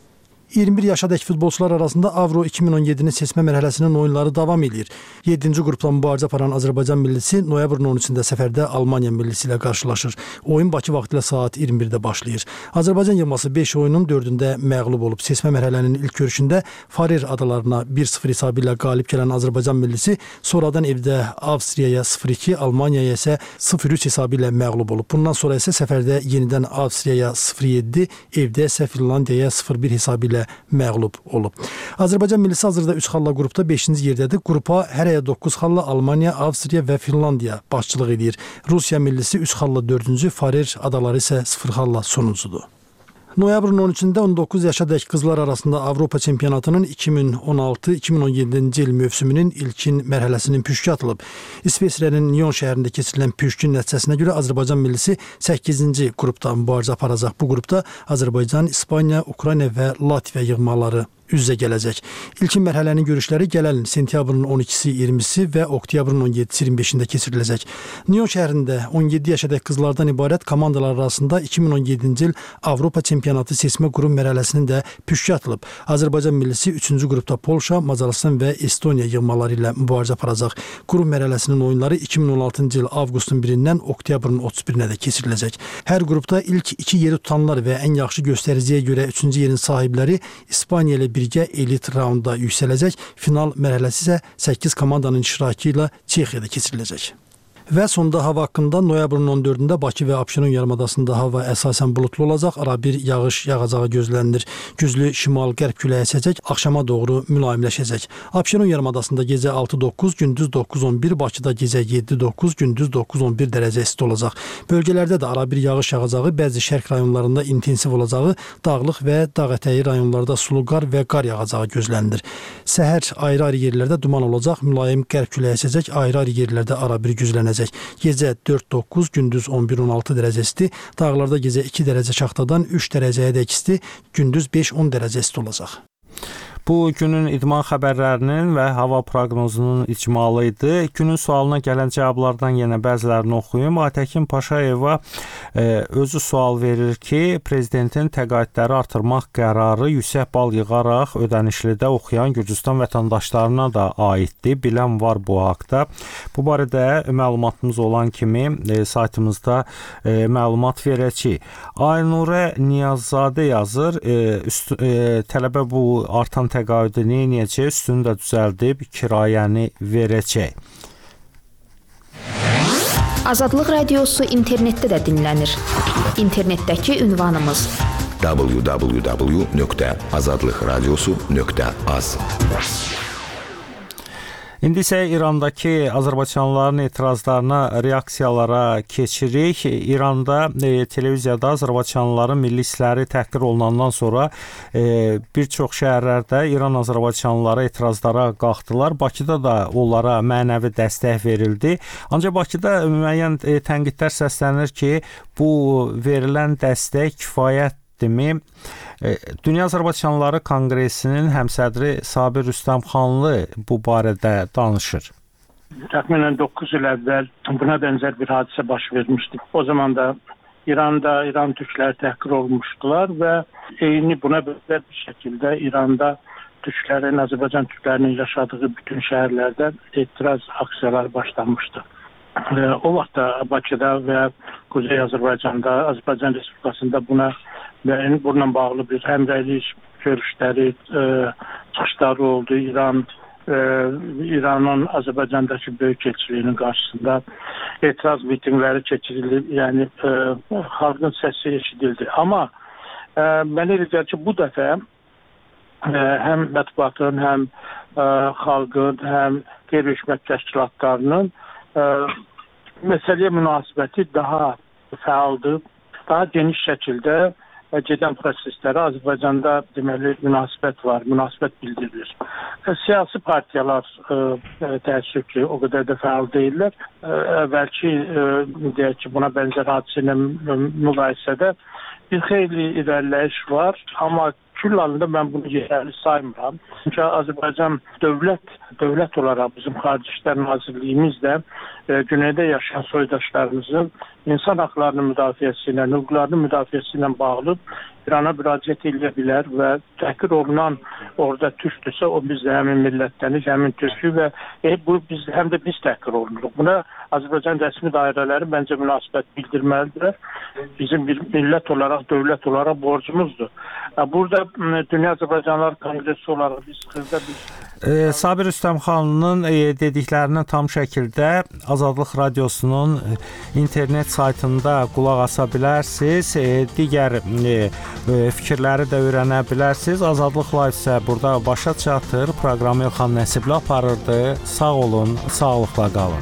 iyirmi bir yaşadək futbolçular arasında Avro iki min on yedinin seçmə mərhələsinin oyunları davam edir. yeddinci qrupdan mübarizə aparan Azərbaycan millisi noyabrın on üçündə səfərdə Almaniya millisi ilə qarşılaşır. Oyun Bakı vaxtı ilə saat iyirmi birdə başlayır. Azərbaycan yığması beş oyunun dördündə məğlub olub. Seçmə mərhələnin ilk görüşündə Farer adalarına bir sıfır hesabı ilə qalib gələn Azərbaycan millisi sonradan evdə Avstriyaya sıfır iki, Almaniyaya isə sıfır üç hesabı ilə məğlub olub. Bundan sonra isə səfərdə yenidən Avstriyaya sıfır yeddi, evdə isə Finlandiyaya sıfır bir hesabı ilə məğlub olub. Azərbaycan millisi hazırda üç xalla qrupda beşinci yerdədir. Qrupa hərəyə doqquz xalla Almaniya, Avstriya və Finlandiya başçılıq edir. Rusiya millisi üç xalla dördüncü, Farer adaları isə sıfır xalla sonuncudur. Noyabrın on üçündə on doqquz yaşadək qızlar arasında Avropa çempionatının iki min on altı iki min on yeddinci il mövsümünün ilkin mərhələsinin püşkü atılıb. İsveçrənin Nyon şəhərində keçirilən püşkün nəticəsinə görə Azərbaycan millisi səkkizinci qrupda mübarizə aparacaq. Bu qrupda Azərbaycan, İspaniya, Ukrayna və Latviya yığmaları üz-üzə gələcək. İlkin mərhələnin görüşləri gələn ilin sentyabrın on ikisi iyirmisi və oktyabrın on yeddisi iyirmi beşində keçiriləcək. Nyon şəhərində on yeddi yaşadək qızlardan ibarət komandalar arasında iki min on yeddinci il Avropa çempionatı seçmə qrup mərhələsinin də püşkü atılıb. Azərbaycan millisi üçüncü qrupda Polşa, Macarıstan və Estoniya yığmaları ilə mübarizə aparacaq. Qrup mərhələsinin oyunları iki min on altıncı il avqustun birindən oktyabrın otuz birinə də keçiriləcək. Hər qrupda ilk iki yeri tutanlar və ən yaxşı göstəriciyə görə üçüncü yerin sahibləri İspaniya ilə birgə elit raunda yüksələcək. Final mərhələsi isə səkkiz komandanın iştirakı ilə Çexiyada keçiriləcək. Və sonda hava haqqında noyabrın on dördündə Bakı və Abşeron yarımadasında hava əsasən buludlu olacaq. Arabir yağış yağacağı gözlənilir. Güclü şimal-qərb küləyi əsəcək, axşama doğru mülayimləşəcək. Abşeron yarımadasında gecə altı doqquz, gündüz doqquz on bir, Bakıda gecə yeddi doqquz, gündüz doqquz on bir dərəcə isti olacaq. Bölgələrdə də arabir yağış yağacağı, bəzi şərq rayonlarında intensiv olacağı, dağlıq və dağ ətəyi rayonlarda sulu qar və qar yağacağı gözlənilir. Səhər ayrı-ayrı yerlərdə duman olacaq, mülayim qərb küləyi əsəcək, ayrı-ayrı yerlərdə arabir güclənəcək. Gecə dörd doqquz, gündüz on bir on altı dərəcə isti, dağlarda gecə iki dərəcə şaxtadan üç dərəcəyə dək isti, gündüz beş on dərəcə isti olacaq. Bu günün idman xəbərlərinin və hava proqnozunun icmalı idi. Günün sualına gələn cavablardan yenə bəzilərini oxuyum. Aytəkin Paşayeva e, özü sual verir ki, prezidentin təqaüdləri artırmaq qərarı yüksək bal yığaraq ödənişlidə oxuyan Gürcüstan vətəndaşlarına da aiddir. Bilən var bu haqda. Bu barədə məlumatımız olan kimi e, saytımızda e, məlumat verəcək. Aynurə Niyazzadə yazır. E, üst, e, tələbə bu artan təqaüdü neyəcək, üstünü də düzəldib kirayəni verəcək. Azadlıq radiosu internetdə də dinlənir. İnternetdəki ünvanımız w w w nöqtə azadlıq radiosu nöqtə az. İndi isə İrandakı azərbaycanlıların etirazlarına, reaksiyalara keçirik. İranda e, televiziyada azərbaycanlıların milli hissləri təhqir olunandan sonra e, bir çox şəhərlərdə İran azərbaycanlıları etirazlara qalxdılar. Bakıda da onlara mənəvi dəstək verildi. Ancaq Bakıda müəyyən e, tənqidlər səslənir ki, bu verilən dəstək kifayət mi? Dünya Azərbaycanlıları Konqresinin həmsədri Sabir Rüstəmxanlı bu barədə danışır. Təxminən doqquz il əvvəl buna bənzər bir hadisə baş vermişdi. O zaman da İranda İran türkləri təhqir olmuşdular və eyni buna bənzər bir şəkildə İranda türklərin, Azərbaycan türklərinin yaşadığı bütün şəhərlərdə etiraz aksiyaları başlanmışdı. O vaxt da Bakıda və Kuzey Azərbaycanda, Azərbaycan Respublikasında buna və bununla bağlı bir həmrəylik görüşləri, e, çıxışları oldu. İran, e, İranın Azərbaycandakı böyük elçiliyinin qarşısında etiraz mitingləri keçirildi. Yəni e, xalqın səsi eşidildi. Amma e, mən elə gəlir ki, bu dəfə e, həm mətbuatın, həm e, xalqın, həm qeyri-hökumət təşkilatlarının e, məsələyə münasibəti daha fəaldır, daha geniş şəkildə gedən proseslərə Azərbaycanda deməli münasibət var, münasibət bildirilir. Siyasi partiyalar e, təəssüf ki, o qədər də fəal deyirlər. E, əvvəlki e, deyək ki, buna bənzər hadisə ilə müqayisədə bir xeyli irəliləyiş var, amma küll halında mən bunu yerli saymıram. Çünki Azərbaycan dövlət, dövlət olaraq bizim Xarici İşlər Nazirliyimiz də e, güneydə yaşayan soydaşlarımızın insan haqlarının müdafiəsi ilə, hüquqlarının müdafiəsi ilə bağlı İrana müraciət edə bilər və təhqir olunan orada türkdürsə, o biz də həmin millətlənik, həmin türkü və e, bu biz həm də biz təhqir olunuruq. Buna Azərbaycan rəsmi dairələri məncə münasibət bildirməlidirlər. Bizim bir millət olaraq, dövlət olaraq borcumuzdur. Burada Dünya Azərbaycanlar Konqresi olaraq biz xırda bir E, Sabir Rüstəmxanlının e, dediklərini tam şəkildə Azadlıq Radiosunun e, internet saytında qulaq asa bilərsiniz. E, digər e, e, fikirləri də öyrənə bilərsiniz. Azadlıq Live isə burada başa çatır. Proqramı Elxan Nəsibli aparırdı. Sağ olun, sağlıqla qalın.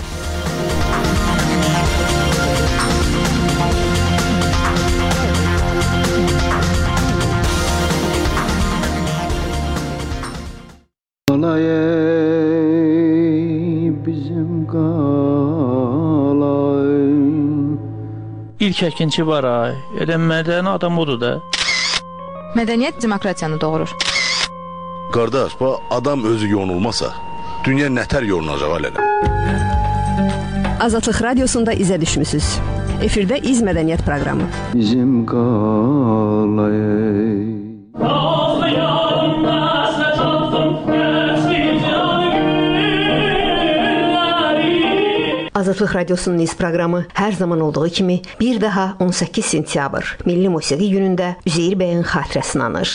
Bizim qalay. İlk əkinçi var ay. Elə mədəni adam odur da. Mədəniyyət demokratiyanı doğurur. Qardaş, bu adam özü yonulmasa, dünya nətər yonulacaq hələ? Azadlıq Radiosunda izə düşmüsüz. Efirdə İz Mədəniyyət proqramı. Bizim qalay. Azadlıq Radiosunun İz proqramı hər zaman olduğu kimi bir daha on səkkiz sentyabr Milli Musiqi günündə Üzeyir bəyin xatirəsini anır.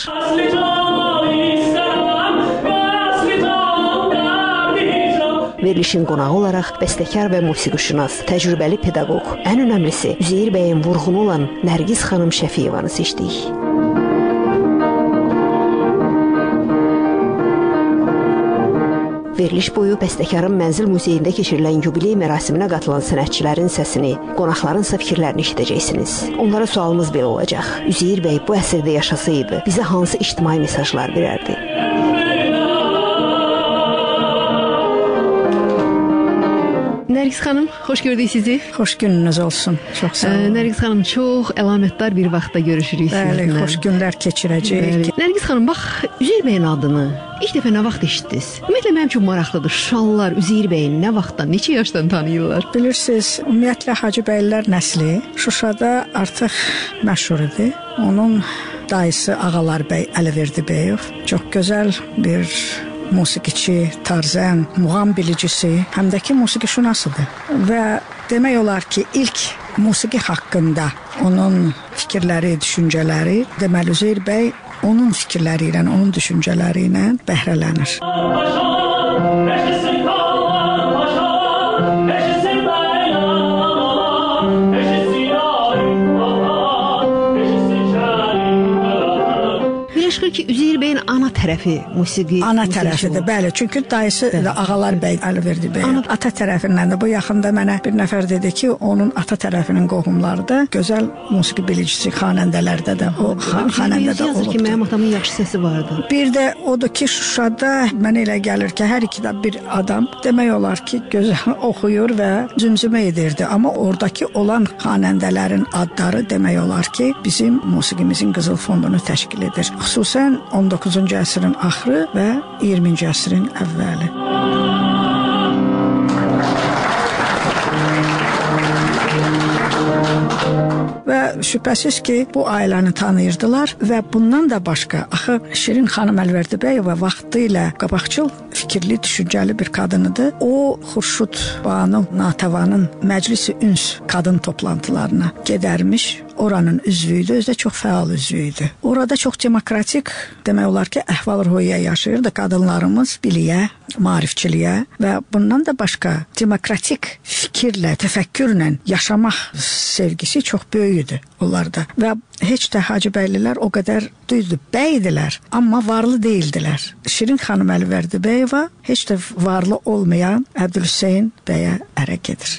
Verilişin qonağı olaraq bəstəkar və musiqişünas, təcrübəli pedaqoq, ən önəmlisi Üzeyir bəyin vurğunu olan Nərgiz xanım Şəfiyevanı seçdik. Veriliş boyu bəstəkarın Mənzil Muzeyində keçirilən yubiley mərasiminə qatılan sənətçilərin səsini, qonaqlarınsa fikirlərini eşidəcəksiniz. Onlara sualımız belə olacaq. Üzeyir bəy bu əsrdə yaşasaydı, bizə hansı ictimai mesajlar verərdi? Nərgiz xanım, xoş gördük sizi. Xoş gününüz olsun. Çox sağ olun. Nərgiz xanım, çox əlamətdar bir vaxtda görüşürük sizinlə. Bəli, xoş günlər keçirəcəyik. Nərgiz xanım, bax, Üzeyir bəyin adını ilk dəfə nə vaxt eşitdiniz? Ümumiyyətlə, mənim üçün maraqlıdır. Şuşalılar Üzeyir bəyin nə vaxtdan, neçə yaşdan tanıyırlar? Bilirsiniz, ümumiyyətlə Hacı bəylər nəsli Şuşada artıq məşhur idi. Onun dayısı Ağalar bəy Əliverdi Bəyov çox gözəl bir musiqiçi, tarzən, muğam bilicisi, həm də ki musiqişünasıdır. Və demək olar ki, ilk musiqi haqqında onun fikirləri, düşüncələri, deməli Üzeyir bəy onun fikirləri ilə, onun düşüncələri ilə bəhrələnir. Məşğul ki, Üzeyir bəyin ana tərəfi musiqi. Ana tərəfidir, bəli. Çünki dayısı da Ağalar bəy Əliverdi bəy. Ata tərəfindən də bu yaxında mənə bir nəfər dedi ki, onun ata tərəfinin qohumları da gözəl musiqi bilicisi, xanəndələrdə də o xanəndədə olubdur. Ki, mənim atamın yaxşı səsi vardı. Bir də odur ki, Şuşada mənə elə gəlir ki, hər iki də bir adam demək olar ki, gözəl oxuyur və cümcümə edirdi. Amma oradakı olan xanəndələrin adları demək olar ki, bizim musiqimizin qızıl fondunu təşkil edir. Xüsusən on doqquzuncu əsrin axırı və iyirminci əsrin əvvəli. Və şübhəsiz ki, bu ailəni tanıyırdılar və bundan da başqa, axı Şirin xanım Əlvərdibəyova vaxtı ilə qabaqcıl fikirli, düşüncəli bir qadınıdır. O, Xurşud Banu Natəvanın Məclis-i Üns qadın toplantılarına gedərmiş. Oranın üzvüydü, özü də çox fəal üzvüydü. Orada çox demokratik, demək olar ki, əhval-ruhiyyə yaşayırdı qadınlarımız biliyə, maarifçiliyə və bundan da başqa demokratik fikirlə, təfəkkürlə yaşamaq sevgisi çox böyüdü onlarda. Və heç də Hacı bəylilər o qədər düzdür, bəydilər, amma varlı deyildilər. Şirin xanım Əlvərdibəyova heç də varlı olmayan Əbdülhüseyn bəyə ərə gedir.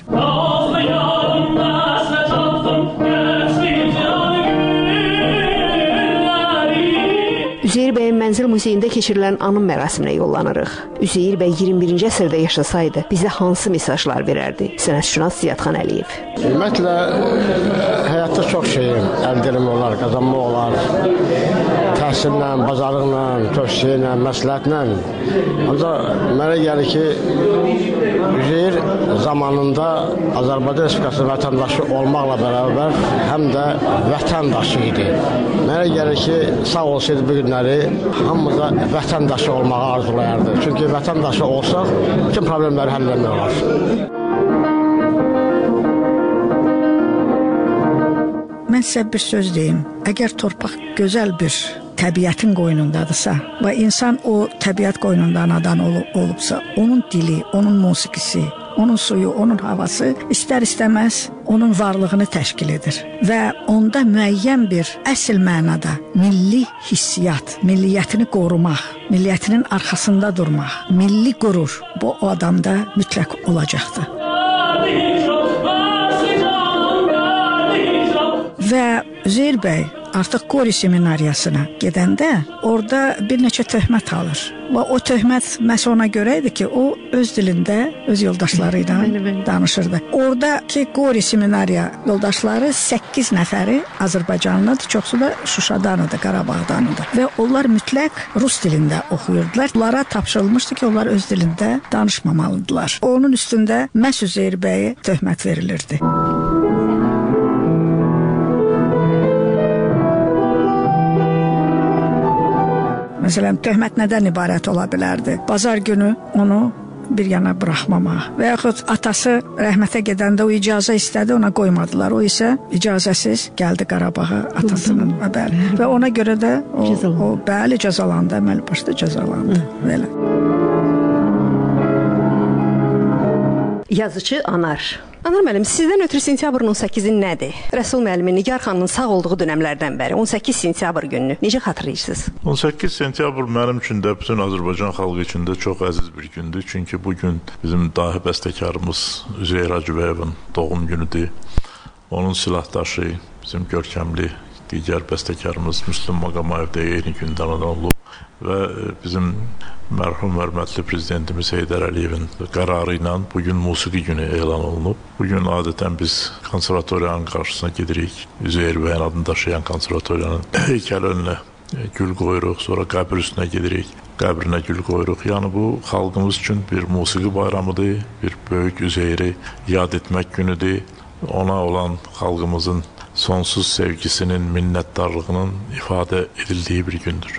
Üzeyir bəyin Mənzil muzeyində keçirilən anım mərasiminə yollanırıq. Üzeyir bəy iyirmi birinci əsrdə yaşasaydı, bizə hansı mesajlar verərdi? Sənətşünas Ziyadxan Əliyev. Ümumiyyətlə, həyatda çox şeyim, əldirim olar, qazanmaq olar. Təhsillə, bazarlıqla, tövsiyyə, məsləhətlə. Ancaq mənə gəlir ki, Üzeyir zamanında Azərbaycan Respublikası vətəndaşı olmaqla bərabər həm də vətəndaşı idi. Mənə gəlir ki, sağ olsaydı bu günləri hamımıza vətəndaşı olmağı arzulayardı. Çünki vətəndaşı olsaq, bütün problemləri həll etmək olar. Mən sizə bir söz deyim. Əgər torpaq gözəl bir təbiətin qoynundadırsa və insan o təbiət qoynunda anadan ol olubsa, onun dili, onun musiqisi, onun suyu, onun havası istər-istəməz onun varlığını təşkil edir və onda müəyyən bir əsl mənada milli hissiyat, milliyyətini qorumaq, milliyyətinin arxasında durmaq, milli qürur bu o adamda mütləq olacaqdır. Və Üzeyir bəy artıq Qori seminariyasına gedəndə orada bir neçə töhmət alır. Və o töhmət məhz ona görə idi ki, o öz dilində öz yoldaşları ilə danışırdı. Oradakı Qori seminariya yoldaşları səkkiz nəfəri Azərbaycanlıdır, çoxsu da Şuşadanıdır, Qarabağdanıdır. Və onlar mütləq rus dilində oxuyurdular. Onlara tapşırılmışdı ki, onlar öz dilində danışmamalıdırlar. Onun üstündə məhz Üzeyir bəyə töhmət verilirdi. Məsələn, töhmət nədən ibarət ola bilərdi? Bazar günü onu bir yana buraxmamaq və yaxud atası rəhmətə gedəndə o icazə istədi, ona qoymadılar. O isə icazəsiz gəldi Qarabağa atasının və bəli. Və ona görə də o, o bəli cəzalandı, əməli başda cəzalandı. Belə. Yazıcı Anar. Anar müəllim, sizdən ötürü sentyabrın on səkkizi nədir? Rəsul müəllimin, Nigar xanımın sağ olduğu dönəmlərdən bəri on səkkiz sentyabr gününü necə xatırlayırsınız? on səkkiz sentyabr mənim üçün də, bütün Azərbaycan xalqı üçün də çox əziz bir gündür. Çünki bu gün bizim dahi bəstəkarımız Üzeyir Hacıbəyevin doğum günüdür. Onun silahdaşı, bizim görkəmli digər bəstəkarımız Müslüm Maqamayev də eyni gündən olub. Və bizim mərhum hörmətli prezidentimiz Heydər Əliyevin qərarı ilə bugün musiqi günü elan olunub. Bugün adətən biz konservatoriyanın qarşısına gedirik. Üzeyir bəyin adını daşıyan konservatoriyanın heykəli önünə gül qoyuruq, sonra qəbir üstünə gedirik, qəbrinə gül qoyuruq. Yəni bu xalqımız üçün bir musiqi bayramıdır, bir böyük Üzeyiri yad etmək günüdür. Ona olan xalqımızın sonsuz sevgisinin, minnətdarlığının ifadə edildiyi bir gündür.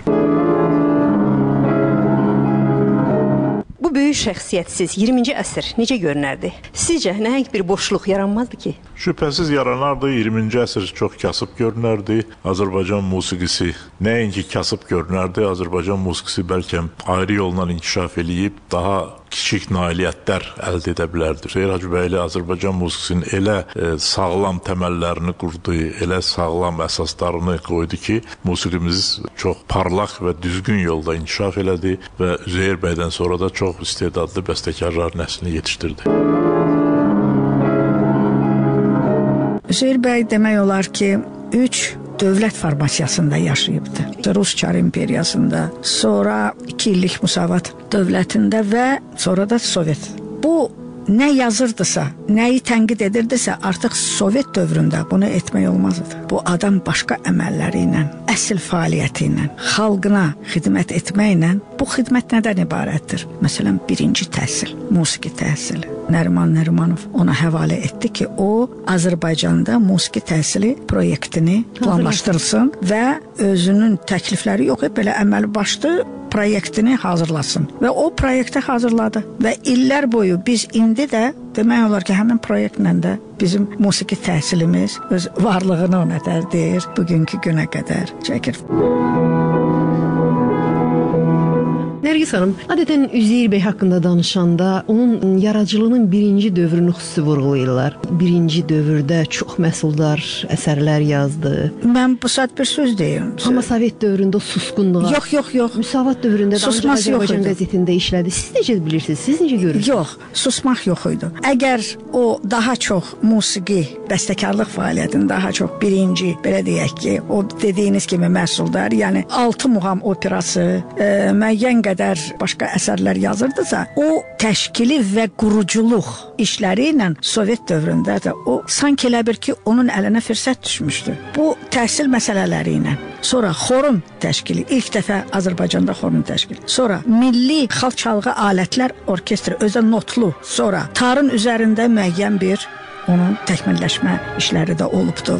Bu böyük şəxsiyyətsiz iyirminci əsr necə görünərdi? Sizcə nəhəng bir boşluq yaranmazdı ki? Şübhəsiz yaranardı. iyirminci əsr çox kasıb görünərdi. Azərbaycan musiqisi nəinki kasıb görünərdi, Azərbaycan musiqisi bəlkə ayrı yolla inkişaf eləyib daha kiçik nailiyyətlər əldə edə bilərdi. Üzeyir Hacıbəyli Azərbaycan musiqisinin elə e, sağlam təməllərini qurdu, elə sağlam əsaslarını qoydu ki, musiqimiz çox parlaq və düzgün yolda inkişaf elədi və Üzeyir bəydən sonra da çox istedadlı bəstəkarlar nəslini yetişdirdi. Üzeyir bəy demək olar ki, üç dövlət formasiyasında yaşayıbdı. Rus Çar imperiyasında, sonra iki illik Müsavat dövlətində və sonra da Sovet. Bu nə yazırdısa, nəyi tənqid edirdisə, artıq Sovet dövründə bunu etmək olmazdı. Bu adam başqa əməlləri ilə, əsl fəaliyyəti ilə, xalqına xidmət etməklə, bu xidmət nədən ibarətdir? Məsələn, birinci təhsil, musiqi təhsili. Nəriman Nərimanov ona həvalə etdi ki, o Azərbaycanda musiqi təhsili proyektini planlaşdırsın və özünün təklifləri yox, belə əməli başlı proyektini hazırlasın. Və o proyekti hazırladı və illər boyu biz indi də demək olar ki, həmin proyektlə də bizim musiqi təhsilimiz öz varlığını ona deyir, bugünkü günə qədər çəkir. Nərgiz xanım, adətən Üzeyir bəy haqqında danışanda onun yaradıcılığının birinci dövrünü xüsusi vurğulayırlar. Birinci dövrdə çox məhsuldar əsərlər yazdı. Mən bu saat bir söz deyim. Amma Sovet dövründə susqunluğa. Yox, yox, yox. Müsavat dövründə susmaq yox idi. Qəzetində işlədi. Siz necə bilirsiniz? Siz necə görürsünüz? Yox, susmaq yox idi. Əgər o daha çox musiqi, bəstəkarlıq fəaliyyətini daha çox birinci, belə deyək ki, o dediyiniz kimi məhsuldar, yəni altı muğam operası, e, müəyyən qədər başqa əsərlər yazırdısa, o təşkili və quruculuq işləri ilə Sovet dövründə də o sanki elə bir ki, onun əlinə fürsət düşmüşdü. Bu təhsil məsələləri ilə, sonra xorun təşkili, ilk dəfə Azərbaycanda xorun təşkili, sonra milli xalq çalğı alətlər orkestri, özə notlu, sonra tarın üzərində müəyyən bir onun təkmilləşmə işləri də olubdu.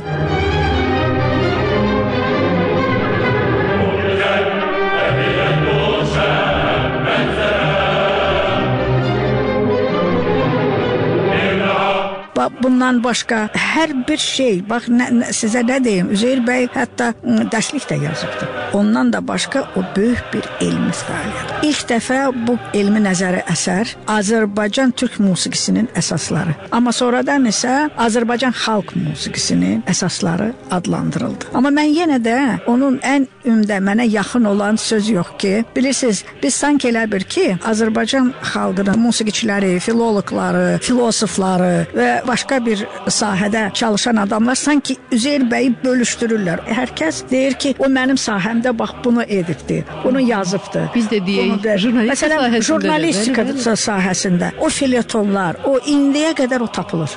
Bundan başqa hər bir şey, bax nə, nə, sizə nə deyim, Üzeyir bəy hətta dərslik də yazıbdı. Ondan da başqa o böyük bir elmi fəaliyyət. İlk dəfə bu elmi nəzəri əsər Azərbaycan türk musiqisinin əsasları. Amma sonradan isə Azərbaycan xalq musiqisinin əsasları adlandırıldı. Amma mən yenə də onun ən ümdə mənə yaxın olan söz yox ki, bilirsiniz, biz sanki elə bir ki, Azərbaycan xalqının musiqiçiləri, filoloqları, filosofları və başqa bir sahədə çalışan adamlar sanki Üzeyir bəyi bölüşdürürlər. Hər kəs deyir ki, o mənim sahəmdə bax bunu edibdi, bunu yazıbdı. Biz də deyək, jurnalistika məsələn, sahəsində. Jurnalistika sahəsində o felyetonlar, o indiyə qədər o tapılır.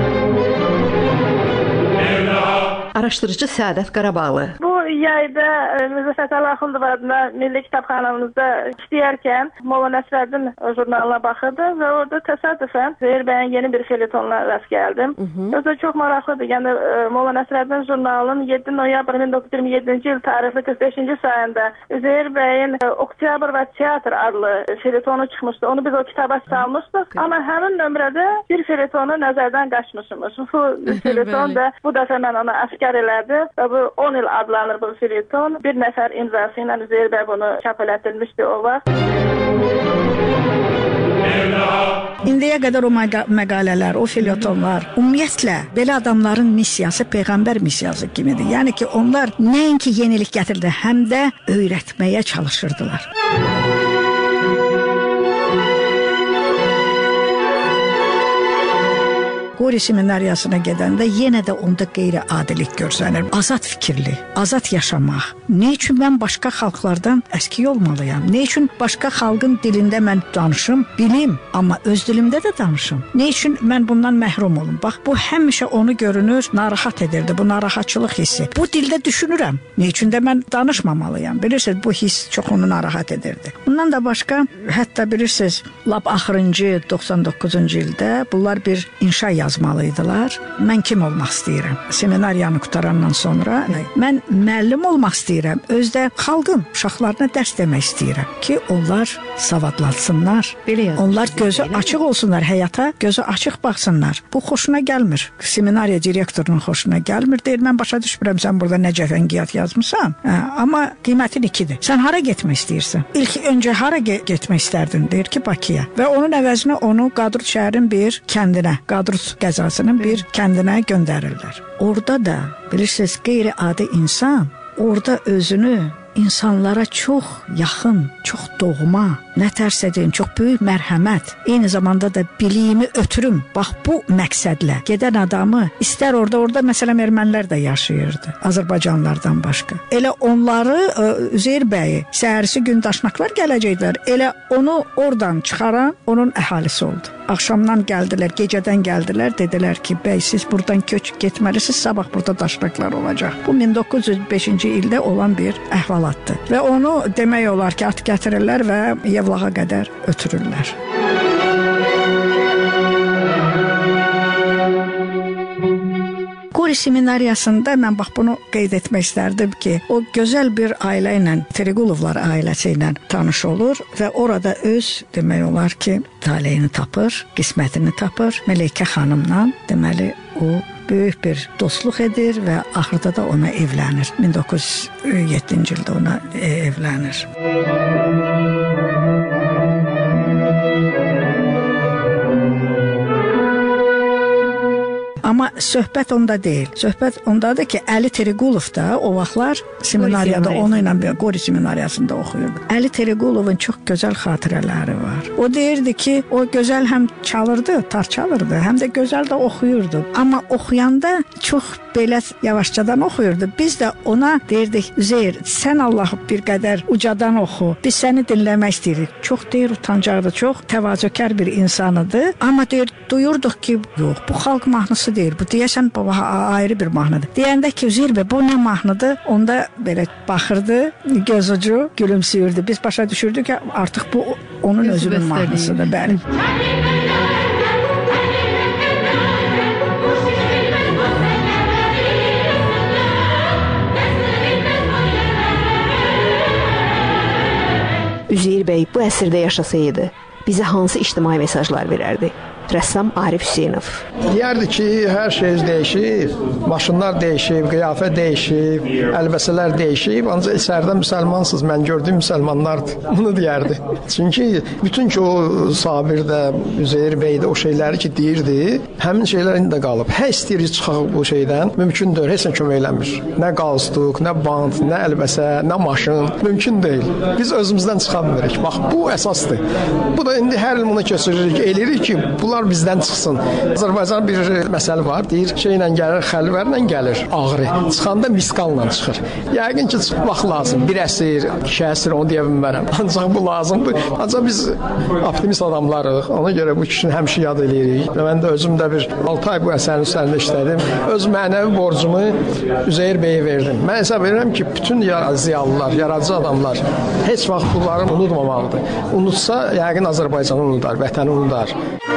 Araşdırıcı Səadət Qarabağlı. Bu yayda Mirzə Fətəli Axundov adına Milli Kitabxanamızda işləyərkən Molla Nəsrəddin jurnalına baxırdı və orada təsadüfən Üzeyir bəyin yeni bir felyetonuna rast gəldim. Özü çox maraqlıdır. Yəni Molla Nəsrəddin jurnalının yeddi noyabr min doqquz yüz iyirmi yeddinci il tarixli qırx beşinci sayında Üzeyir bəyin Oktyabr və Teatr adlı felyetonu çıxmışdı. Onu biz o kitaba salmışdıq. Amma həmin nömrədə bir felyetonu nəzərdən qaçmışmış. Bu felyeton da bu dəfə mən ona əskər elədi və bu on il adlanır bu felyeton. Bir nəfər imzası ilə Üzeyir bəy bunu çap elətdirmişdi o vaxt. İndiyə qədər o məqalələr, o felyetonlar, ümumiyyətlə belə adamların missiyası peyğəmbər missiyası kimidir. Yəni ki, onlar nəinki yenilik gətirdi, həm də öyrətməyə çalışırdılar. Qori seminariyasına gedəndə yenə də onda qeyri-adilik görsənir. Azad fikirli, azad yaşamaq. Nə üçün mən başqa xalqlardan əski olmalıyam? Nə üçün başqa xalqın dilində mən danışım, bilim, amma öz dilimdə də danışım? Nə üçün mən bundan məhrum olum? Bax, bu həmişə onu görünür, narahat edirdi, bu narahatçılıq hissi. Bu dildə düşünürəm, nə üçün də mən danışmamalıyam? Bilirsiniz, bu hiss çox onu narahat edirdi. Bundan da başqa, hətta bilirsiniz, lap axırıncı doxsan doqquzuncu ildə bunlar bir inşa yazmalıydılar. Mən kim olmaq istəyirəm? Seminariyanı qutarandan sonra mən müəllim olmaq istəyirəm. Özdə xalqın uşaqlarına dərs demək istəyirəm ki, onlar savadlansınlar. Onlar gözü açıq olsunlar həyata, gözü açıq baxsınlar. Bu xoşuna gəlmir. Seminariya direktorunun xoşuna gəlmir. Deyir, mən başa düşmürəm, sən burada nə cəfəngiyat yazmısan. Hə, amma qiymətin ikidir. Sən hara getmək istəyirsən? İlk öncə hara ge getmək istərdin? Deyir ki, Bakıya. Və onun əvəzinə onu Qadrut şəhərin bir kəndinə, Qadrut qəzasının bir kəndinə göndərirlər. Orada da bilirsiniz, qeyri-adi insan orada özünü insanlara çox yaxın, çox doğma, nə tərsə deyin, çox böyük mərhəmət, eyni zamanda da biliyimi ötürüm. Bax, bu məqsədlə gedən adamı, istər orada, orada məsələn ermənilər də yaşayırdı, Azərbaycanlılardan başqa. Elə onları, Üzeyir bəyi, səhərisi gün daşnaqlar gələcəklər, elə onu oradan çıxaran onun əhalisi oldu. Axşamdan gəldilər, gecədən gəldilər, dedilər ki, bəy, siz buradan köç getməlisiniz, sabah burada daşnaqlar olacaq. Bu min doqquz yüz beşinci ildə olan bir əhvalatdır. Və onu demək olar ki, at gətirirlər və Yevlağa qədər ötürürlər. Qori seminariyasında mən bax bunu qeyd etmək istərdim ki, o gözəl bir ailə ilə, Triqulovlar ailəsi ilə tanış olur və orada öz, demək olar ki, taleyini tapır, qismətini tapır. Mələykə xanımla, deməli, o böyük bir dostluq edir və axırda da ona evlənir. min doqquz yüz yeddinci ildə ona evlənir. Amma söhbət onda deyil. Söhbət ondadır ki, Əli Triqulov da o vaxtlar seminariyada onu ilə Qori seminariyasında oxuyurdu. Əli Triqulovun çox gözəl xatirələri var. O deyirdi ki, o gözəl həm çalırdı, tar çalırdı, həm də gözəl də oxuyurdu. Amma oxuyanda çox belə yavaşcadan oxuyurdu. Biz də ona deyirdik, Üzeyir, sən Allah bir qədər ucadan oxu. Biz səni dinləmək istəyirik. Çox deyir, utancaqdı, çox təvazökar bir insanıdır. Amma deyir, duyurduq ki, yox, bu xalq mahnısı deyil. Bu deyəsən bu ayrı bir mahnıdır. Deyəndə ki, Üzeyir bəy, bu nə mahnıdır? Onda belə baxırdı, göz ucu gülümsüyürdü. Biz başa düşürdük ki, artıq bu onun özünün mahnısıdır. Bəli. Üzeyir bəy bu əsrdə yaşasaydı, bizə hansı ictimai mesajlar verərdi? Rəssam Arif Hüseynov. Deyərdi ki, hər şey dəyişib, maşınlar dəyişib, qiyafə dəyişib, əlbəsələr dəyişib, ancaq içəridə müsəlmansız, mən gördüyüm müsəlmanlardır. Bunu deyərdi. Çünki bütün ki o Sabir də, Üzeyir bəy də o şeyləri ki deyirdi, həmin şeylər indi də qalıb. Hər istəyirik çıxaq bu şeydən, mümkündür, heç nə kömək eləmir. Nə qalstuk, nə bant, nə əlbəsə, nə maşın, mümkün deyil. Biz özümüzdən çıxa bilirik. Bax, bu əsasdır. Bu da indi hər il bunu keçiririk, eləyirik ki, bunlar bizdən çıxsın. Azərbaycan bir məsələ var, deyir, şeylə gəlir, xəlvərlə gəlir, ağrı. Çıxanda miskalla çıxır. Yəqin ki, çıxmaq lazım. Bir əsir, iki əsir, onu deyə bilmərəm. Ancaq bu lazımdır. Ancaq biz optimist adamlarıq. Ona görə bu kişini həmişə yad eləyirik. Və mən də özüm də bir altı ay bu əsərin üzərində işlədim. Öz mənəvi borcumu Üzeyir bəyə verdim. Mən hesab edirəm ki, bütün ziyalılar, yaradıcı adamlar heç vaxt bunları unutmamalıdır. Unutsa, yəqin Azərbaycanı unutar, vətəni unutar.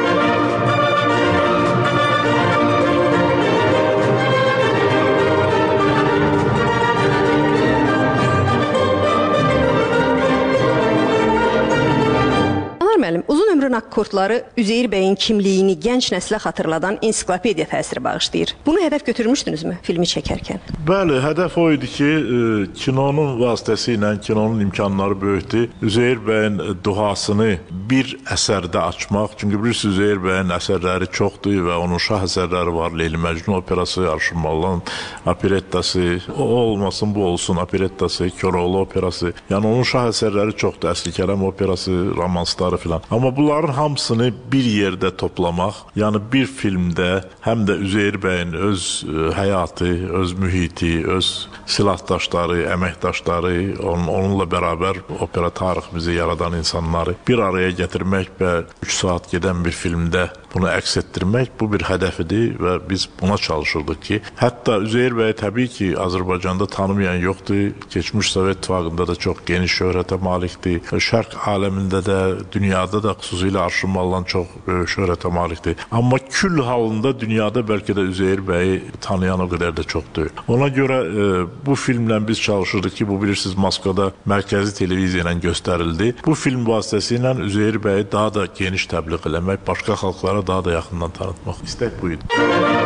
Müəllim, uzun ömrün akkordları Üzeyir bəyin kimliyini gənc nəslə xatırladan ensiklopediya təsiri bağışlayır. Bunu hədəf götürmüşdünüzmü filmi çəkərkən? Bəli, hədəf o idi ki, e, kinonun vasitəsilə, kinonun imkanları böyükdür. Üzeyir bəyin duhasını bir əsərdə açmaq. Çünki bilirsiniz, Üzeyir bəyin əsərləri çoxdur və onun şah əsərləri var. Leyli Məcnun operası, Arşın Mallan operettası, o olmasın, bu olsun operettası, Köroğlu operası. Yəni onun şah əsərləri çoxdur. Əsli Kərəm operası, romansları filan. Amma bunların hamısını bir yerdə toplamaq, yəni bir filmdə həm də Üzeyir bəyin öz ə, həyatı, öz mühiti, öz silahdaşları, əməkdaşları, onun, onunla bərabər opera tarix bizi yaradan insanları bir araya gətirmək və üç saat gedən bir filmdə bunu əks etdirmək bu bir hədəfidir və biz buna çalışırdıq ki, hətta Üzeyir bəyi təbii ki, Azərbaycanda tanımayan yoxdur. Keçmiş Sovet İttifaqında da çox geniş şöhrətə malikdir. Şərq aləmində də, dünyada da xüsusilə Arşın Mallan çox böyük şöhrətə malikdir. Amma kül halında dünyada bəlkə də Üzeyir bəyi tanıyan o qədər də çoxdur. Ona görə e, bu filmlə biz çalışırdıq ki, bu bilirsiniz Moskvada mərkəzi televiziya ilə göstərildi. Bu film vasitəsilə Üzeyir bəyi daha da geniş təbliğ eləmək, başqa xalqlara daha da yaxından tanıtmaq istək bu idi.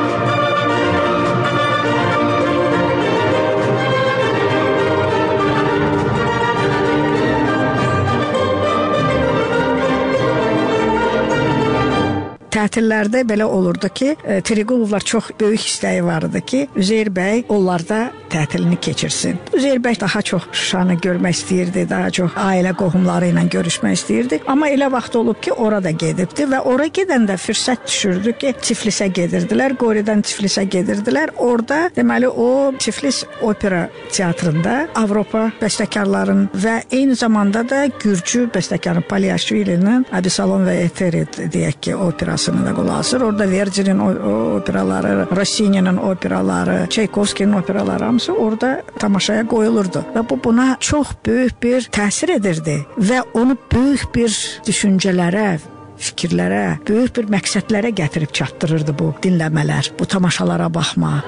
Tətillərdə belə olurdu ki, e, Triqulovlar çox böyük istəyi vardı ki, Üzeyir bəy onlarda tətilini keçirsin. Üzeyir bəy daha çox Şuşanı görmək istəyirdi, daha çox ailə qohumları ilə görüşmək istəyirdi. Amma elə vaxt olub ki, orada gedibdi və ora gedəndə fürsət düşürdü ki, Tiflisə gedirdilər, Qoridən Tiflisə gedirdilər. Orada deməli o Tiflis opera teatrında Avropa bəstəkarların və eyni zamanda da Gürcü bəstəkarın Palyashvilinin Abisalon və Eteri deyək ki, operası da qulaq asır. Orada Verdi'nin operaları, Rossini'nin operaları, Çaykovskinin operaları hamısı orada tamaşaya qoyulurdu. Və bu buna çox böyük bir təsir edirdi və onu böyük bir düşüncələrə, fikirlərə, böyük bir məqsədlərə gətirib çatdırırdı bu dinləmələr, bu tamaşalara baxma.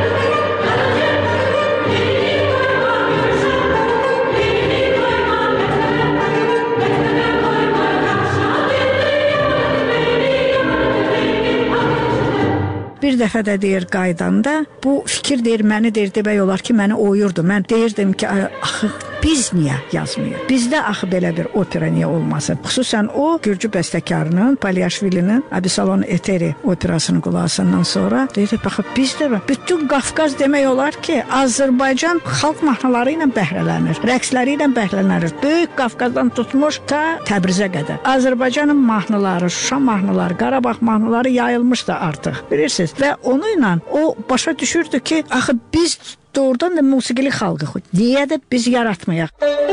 Bir dəfə də deyir qaydanda, bu fikir deyir, məni deyir, demək olar ki, məni oyurdu. Mən deyirdim ki, axı biz niyə yazmıyıq? Bizdə axı belə bir opera niyə olmasın? Xüsusən o Gürcü bəstəkarının Palyaşvilinin Abisalon Eteri operasını qulağısından sonra deyir, baxın bizdə bütün Qafqaz demək olar ki, Azərbaycan xalq mahnıları ilə bəhrələnir, rəqsləri ilə bəhrələnir. Böyük Qafqazdan tutmuş ta Təbrizə qədər. Azərbaycanın mahnıları, Şuşa mahnıları, Qarabağ mahnıları yayılmışdı artıq, bilirsiniz. Və onunla o başa düşürdü ki, axı biz doğrudan da musiqili xalqıq. Niyə də biz yaratmayaq?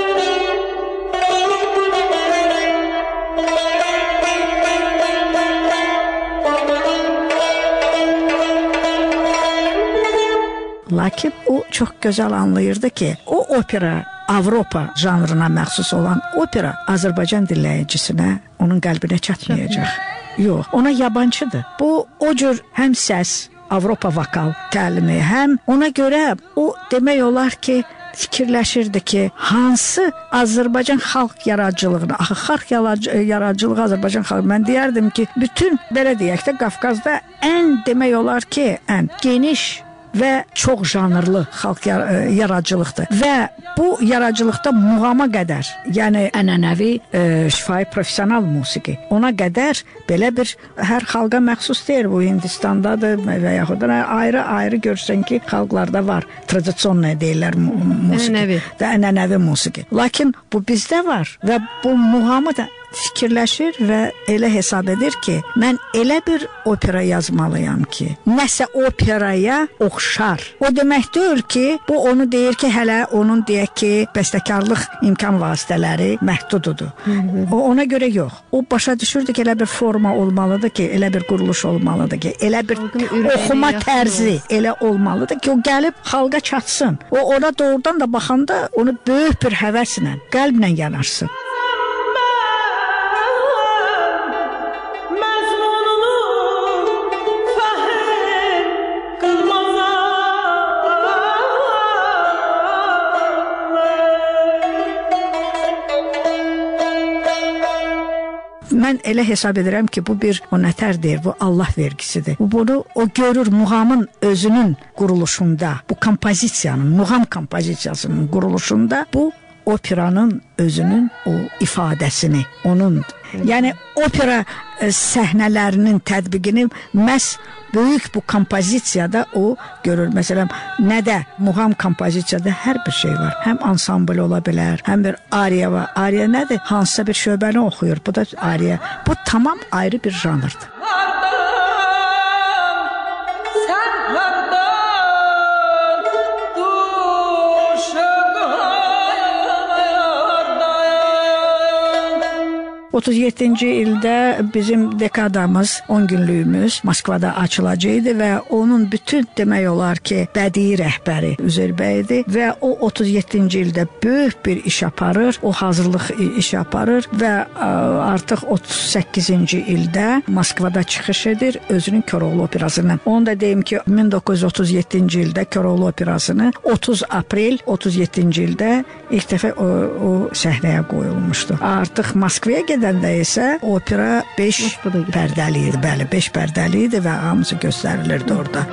Lakin o çox gözəl anlayırdı ki, o opera Avropa janrına məxsus olan opera Azərbaycan dinləyicisinə, onun qəlbinə çatmayacaq. Yox, ona yabancıdır. Bu o cür həm səs, Avropa vokal təlimi, həm ona görə o demək olar ki, fikirləşirdi ki, hansı Azərbaycan xalq yaradıcılığını, axı xalq yaradıcılığı Azərbaycan xalq, mən deyərdim ki, bütün belə deyək də Qafqazda ən demək olar ki, ən geniş və çox janrlı xalq yaradıcılıqdır. Və bu yaradıcılıqda muğama qədər, yəni ənənəvi, e, şifahi professional musiqi, ona qədər belə bir hər xalqa məxsus deyil. Bu Hindistandadır və yaxud da ayrı-ayrı görürsən ki, xalqlarda var. Tradisiyonla deyirlər musiqi. Ənənəvi. Da ənənəvi musiqi. Lakin bu bizdə var və bu muğamı da fikirləşir və elə hesab edir ki, mən elə bir opera yazmalıyam ki, nəsə operaya oxşar. O demək deyil ki, bu onu deyir ki, hələ onun deyək ki, bəstəkarlıq imkan vasitələri məhdududur. O ona görə yox. O başa düşürdü ki, elə bir forma olmalıdır ki, elə bir quruluş olmalıdır ki, elə bir oxuma tərzi elə olmalıdır ki, o gəlib xalqa çatsın. O ona doğrudan da baxanda onu böyük bir həvəslə, qəlblə yanarsın. Mən elə hesab edirəm ki, bu bir o nətər deyir, bu Allah vergisidir. Bunu o görür muğamın özünün quruluşunda, bu kompozisiyanın, muğam kompozisiyasının quruluşunda bu operanın özünün o ifadəsini, onun, yəni opera səhnələrinin tətbiqini məhz böyük bu kompozisiyada o görür. Məsələn, nədə? Muğam kompozisiyada hər bir şey var. Həm ansambl ola bilər, həm bir ariya var. Ariya nədir? Hansısa bir şöbəni oxuyur. Bu da ariya. Bu tamam ayrı bir janrdır. otuz yeddinci ildə bizim dekadamız, on günlüyümüz Moskvada açılacaqdı və onun bütün demək olar ki, bədii rəhbəri Üzeyir bəydir və o otuz yeddinci ildə böyük bir iş aparır, o hazırlıq iş aparır və artıq otuz səkkizinci ildə Moskvada çıxış edir özünün Koroğlu operasını. Onu da deyim ki, min doqquz yüz otuz yeddinci ildə Koroğlu operasını otuz aprel otuz yeddinci ildə ilk dəfə o, o səhnəyə qoyulmuşdu. Artıq Moskvaya gedəndə isə opera beş pərdəli idi, bəli, beş pərdəli idi və hamısı göstərilirdi orada.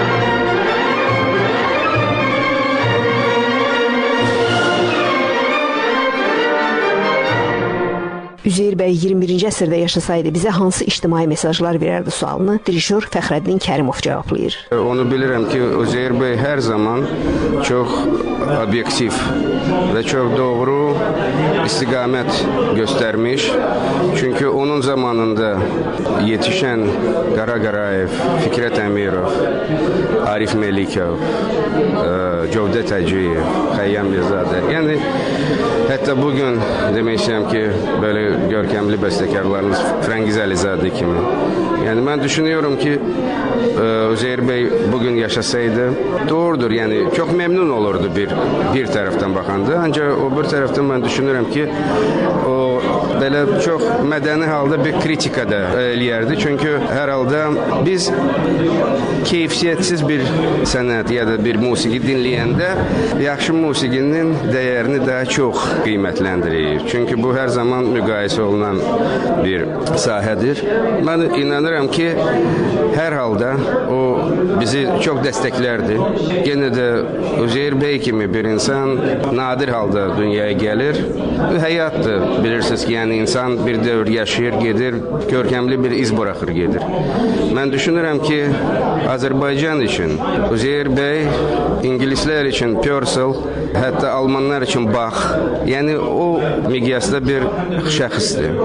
Üzeyir bəy iyirmi birinci əsrdə yaşasaydı bizə hansı ictimai mesajlar verərdi sualını dirişör Fəxrəddin Kərimov cavablayır. Onu bilirəm ki, Üzeyir bəy hər zaman çox obyektiv və çox doğru istiqamət göstərmiş. Çünki onun zamanında yetişən Qara Qarayev, Fikrət Əmirov, Arif Melikov, Cövdət Hacıyev, Xəyyam Mirzadə. Yəni, hətta bugün demək istəyirəm ki, böyle görkemli bəstəkarlarımız Frəngiz Əlizadə kimi. Yəni, mən düşünüyorum ki, Üzeyir bəy bugün yaşasaydı, doğrudur, yəni, çox memnun olurdu bir, bir tərəfdən baxanda. Ancaq o bir tərəfdən mən düşünürəm ki, o belə çox mədəni halda bir kritika da eləyərdi. Çünki hər halda biz keyfiyyətsiz bir sənət ya da bir musiqi dinləyəndə yaxşı musiqinin dəyərini daha çox qiymətləndiririk. Çünki bu hər zaman müqayisə olunan bir sahədir. Mən inanıram ki, hər halda o bizi çox dəstəklərdi. Yenə də Üzeyir bəy kimi bir insan nadir halda dünyaya gəlir. Həyatdır, bilirsiniz ki, yəni insan bir dövr yaşayır, gedir, görkəmli bir iz buraxır, gedir. Mən düşünürəm ki, Azərbaycan üçün Üzeyir bəy, ingilislər üçün Purcell, hətta almanlar üçün Bach, yəni o miqyasda bir şəxsdir.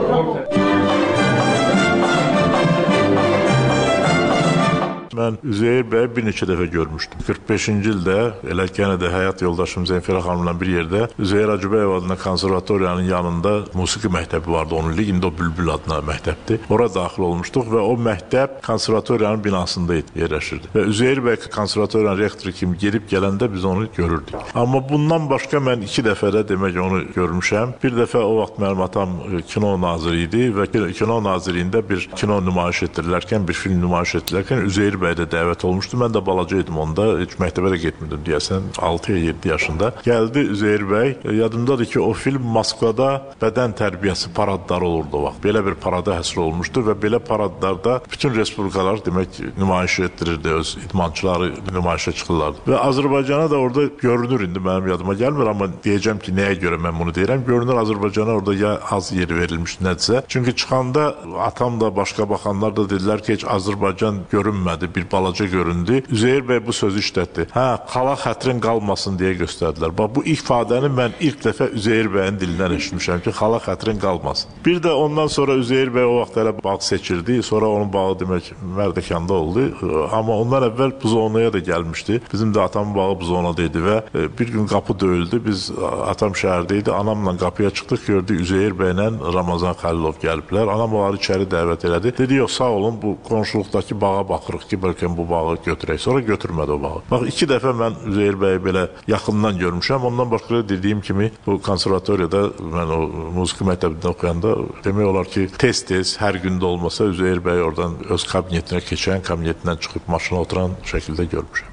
Mən Üzeyir bəyi bir neçə dəfə görmüşdüm. qırx beşinci ildə elə yenə də həyat yoldaşım Zemfira xanımla bir yerdə Üzeyir Hacıbəyov adına konservatoriyanın yanında musiqi məktəbi vardı onun ilk. İndi o Bülbül adına məktəbdir. Ora daxil olmuşduq və o məktəb konservatoriyanın binasında yerləşirdi. Və Üzeyir bəy konservatoriyanın rektoru kimi gedib gələndə biz onu görürdük. Amma bundan başqa mən iki dəfə də demək onu görmüşəm. Bir dəfə o vaxt mənim atam kino naziri idi və kino nazirliyində bir kino nümayiş etdirilərkən, bir film nümayiş etdirilərkən Üzeyir bəy də dəvət olmuşdu. Mən də balaca idim onda. Heç məktəbə də getmirdim deyəsən. altı ya yeddi yaşında. Gəldi Üzeyir bəy. Yadımdadır ki, o film Moskvada bədən tərbiyəsi paradları olurdu o vaxt. Belə bir parada həsr olmuşdu və belə paradlarda bütün respublikalar demək nümayiş etdirirdi, öz idmançıları nümayişə çıxırlardı. Və Azərbaycana da orada görünür, indi mənim yadıma gəlmir, amma deyəcəm ki, nəyə görə mən bunu deyirəm. Görünür Azərbaycana orada ya az yer verilmiş nədirsə. Çünki çıxanda atam da başqa baxanlar da dedilər ki, heç Azərbaycan görünmədi, bir balaca göründü. Üzeyir bəy bu sözü işlətdi. Hə, qala xətrin qalmasın deyə göstərdilər. Bax, bu ifadəni mən ilk dəfə Üzeyir bəyin dilindən eşitmişəm ki, qala xətrin qalmasın. Bir də ondan sonra Üzeyir bəy o vaxt hələ bağ seçirdi. Sonra onun bağı demək Mərdəkanda oldu. Amma ondan əvvəl Buzovnaya da gəlmişdi. Bizim də atamın bağı Buzovnada idi və bir gün qapı döyüldü. Biz atam şəhərdə idi. Anamla qapıya çıxdıq, gördük Üzeyir bəylə Ramazan Xəlilov gəliblər. Anam onları içəri dəvət elədi. Dedi, yox, sağ olun, bu qonşuluqdakı bağa baxırıq ki, bəlkə bu bağı götürək. Sonra götürmədi o bağı. Bax, iki dəfə mən Üzeyir bəyi belə yaxından görmüşəm. Ondan başqa dediyim kimi, bu konservatoriyada mən o musiqi məktəbində oxuyanda demək olar ki, tez-tez, hər gündə olmasa Üzeyir bəyi oradan öz kabinetinə keçən, kabinetindən çıxıb maşına oturan şəkildə görmüşəm.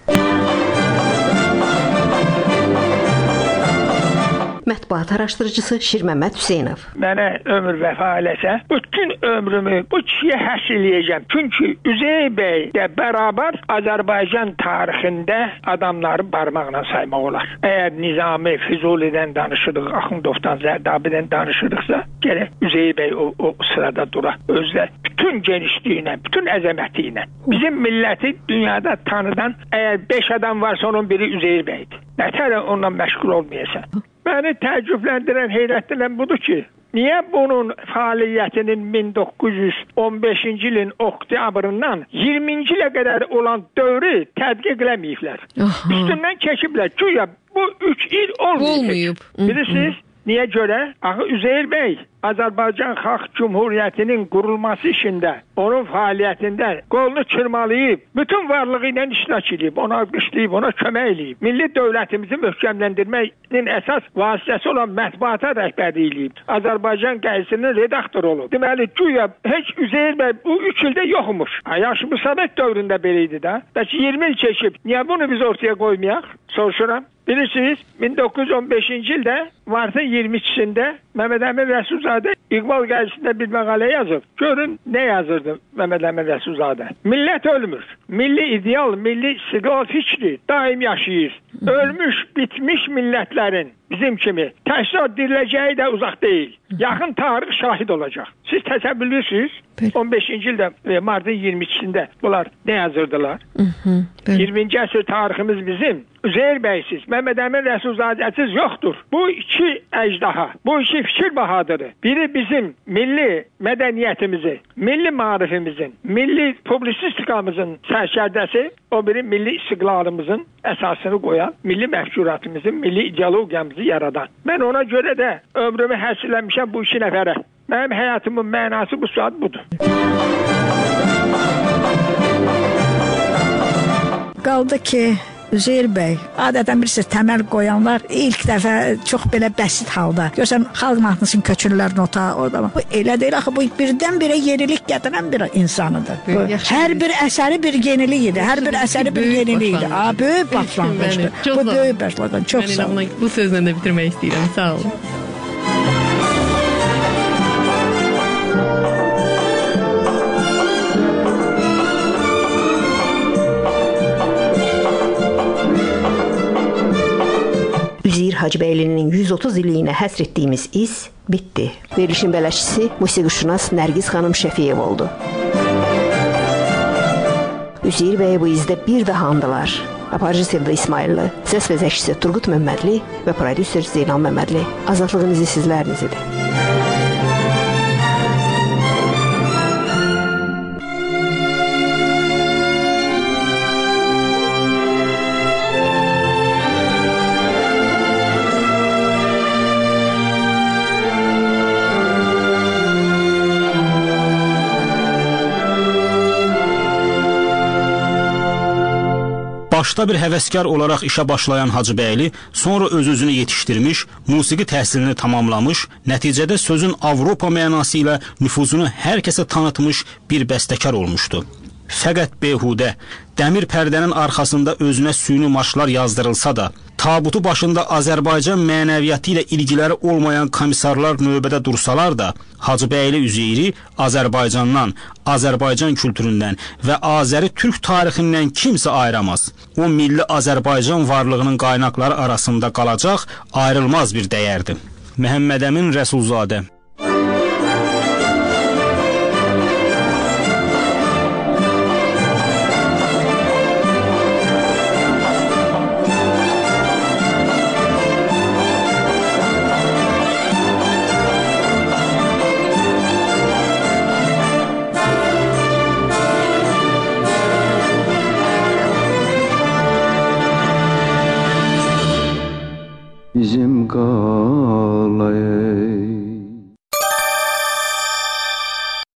Mətbuat araşdırıcısı Şirməmməd Hüseynov. Mənə ömür vəfa eləsə, bütün ömrümü bu kişiyə həsr eləyəcəm. Çünki Üzeyir bəy də bərabər Azərbaycan tarixində adamları barmaqla saymaq olar. Əgər Nizami, Füzulidən danışırıq, Axundovdan, Zərdabidən danışırıqsa, gərək Üzeyir bəy o, o sırada dura. Özlə bütün genişliyi ilə, bütün əzəməti ilə. Bizim milləti dünyada tanıdan əgər beş adam varsa onun biri Üzeyir bəydir. Nətər ondan məşğul olmayasan. Məni təəccübləndirən, heyrətlənən budur ki, niyə bunun fəaliyyətinin min doqquz yüz on beşinci ilin oktyabrından iyirminci ilə qədər olan dövrü tədqiq eləməyiblər. Üstündən keçiblər. Güya bu üç il olmayıb. Bilirsiniz? Niyə görə? Axı Üzeyir bəy Azərbaycan Xalq Cümhuriyyətinin qurulması işində, onun fəaliyyətində qolunu çırmalayıb, bütün varlığı ilə iştirak edib, ona alqışlayıb, ona kömək edib. Milli dövlətimizi möhkəmləndirməyin əsas vasitəsi olan mətbuata rəhbərlik edib. Azərbaycan qəzetinin redaktoru olub. Deməli, güya heç Üzeyir bəy bu üç ildə yoxmuş. Yaşı Sovet dövründə belə idi də. Bəlkə iyirmi il keçib. Niyə bunu biz ortaya qoymayaq? Soruşuram. Bilirsiniz, min doqquz yüz on beşinci ildə martın iyirmi ikisində Məhəmməd Əmin Rəsulzadə İqbal qəzetində bir məqalə yazıb. Görün nə yazırdı Məhəmməd Əmin Rəsulzadə. Millət ölmür. Milli ideal, milli istiqlal fikri daim yaşayır. Ölmüş, bitmiş millətlərin bizim kimi təkrar diriləcəyi də uzaq deyil. Yaxın tarix şahid olacaq. Siz təsəvvür edirsiniz? on beşinci ildə martın iyirmi ikisində bunlar nə yazırdılar? iyirminci əsr tariximiz bizim Üzeyir bəysiz, Məhəmməd Əmin Rəsulzadəsiz yoxdur. Bu iki əcdaha, bu iki fikir bahadırı. Biri bizim milli mədəniyyətimizi, milli maarifimizin, milli publisistikamızın sərkərdəsi, o biri milli istiqlalımızın əsasını qoyan, milli məfkuratımızın, milli ideologiyamızı yaradan. Mən ona görə də ömrümü həsrləmişəm bu iki nəfərə. Mənim həyatımın mənası bu saat budur. Qaldı ki, Üzeyir bəy, adətən bilirsiniz, təməl qoyanlar ilk dəfə çox belə bəsit halda. Görsən, xalq mahnısının köçürlər nota, orada. Bu elə deyil, axı bu birdən-birə yenilik gətirən bir insanıdır. Bu, hər bir əsəri bir yenilik idi, hər bir əsəri bir yenilik idi. A, böyük başlanğıcdır. Bu böyük başlanğıc. Çox sağ olun. Bu sözlə də bitirmək istəyirəm. Sağ olun. Üzeyir Hacıbəylinin yüz otuz illiyinə həsr etdiyimiz iz bitdi. Verilişin bələşçisi musiqişünas Nərgiz xanım Şəfiyev oldu. Üzeyir bəy bu izdə bir daha andılar. Aparıcı Sevda İsmailli, səs və zəkçisi Turqut Məmmədli və prodüser Zeynal Məmmədli. Azadlığın izi sizləriniz idi. Başda bir həvəskar olaraq işə başlayan Hacıbəyli sonra öz-özünü yetişdirmiş, musiqi təhsilini tamamlamış, nəticədə sözün Avropa mənası ilə nüfuzunu hər kəsə tanıtmış bir bəstəkar olmuşdu. Fəqət behudə, dəmir pərdənin arxasında özünə süni marşlar yazdırılsa da, tabutu başında Azərbaycan mənəviyyatı ilə ilgiləri olmayan komissarlar növbədə dursalar da, Hacıbəyli Üzeyri Azərbaycandan, Azərbaycan kültüründən və Azəri türk tarixindən kimsə ayıramaz. O milli Azərbaycan varlığının qaynaqları arasında qalacaq ayrılmaz bir dəyərdir. Məhəmməd Əmin Rəsulzadə.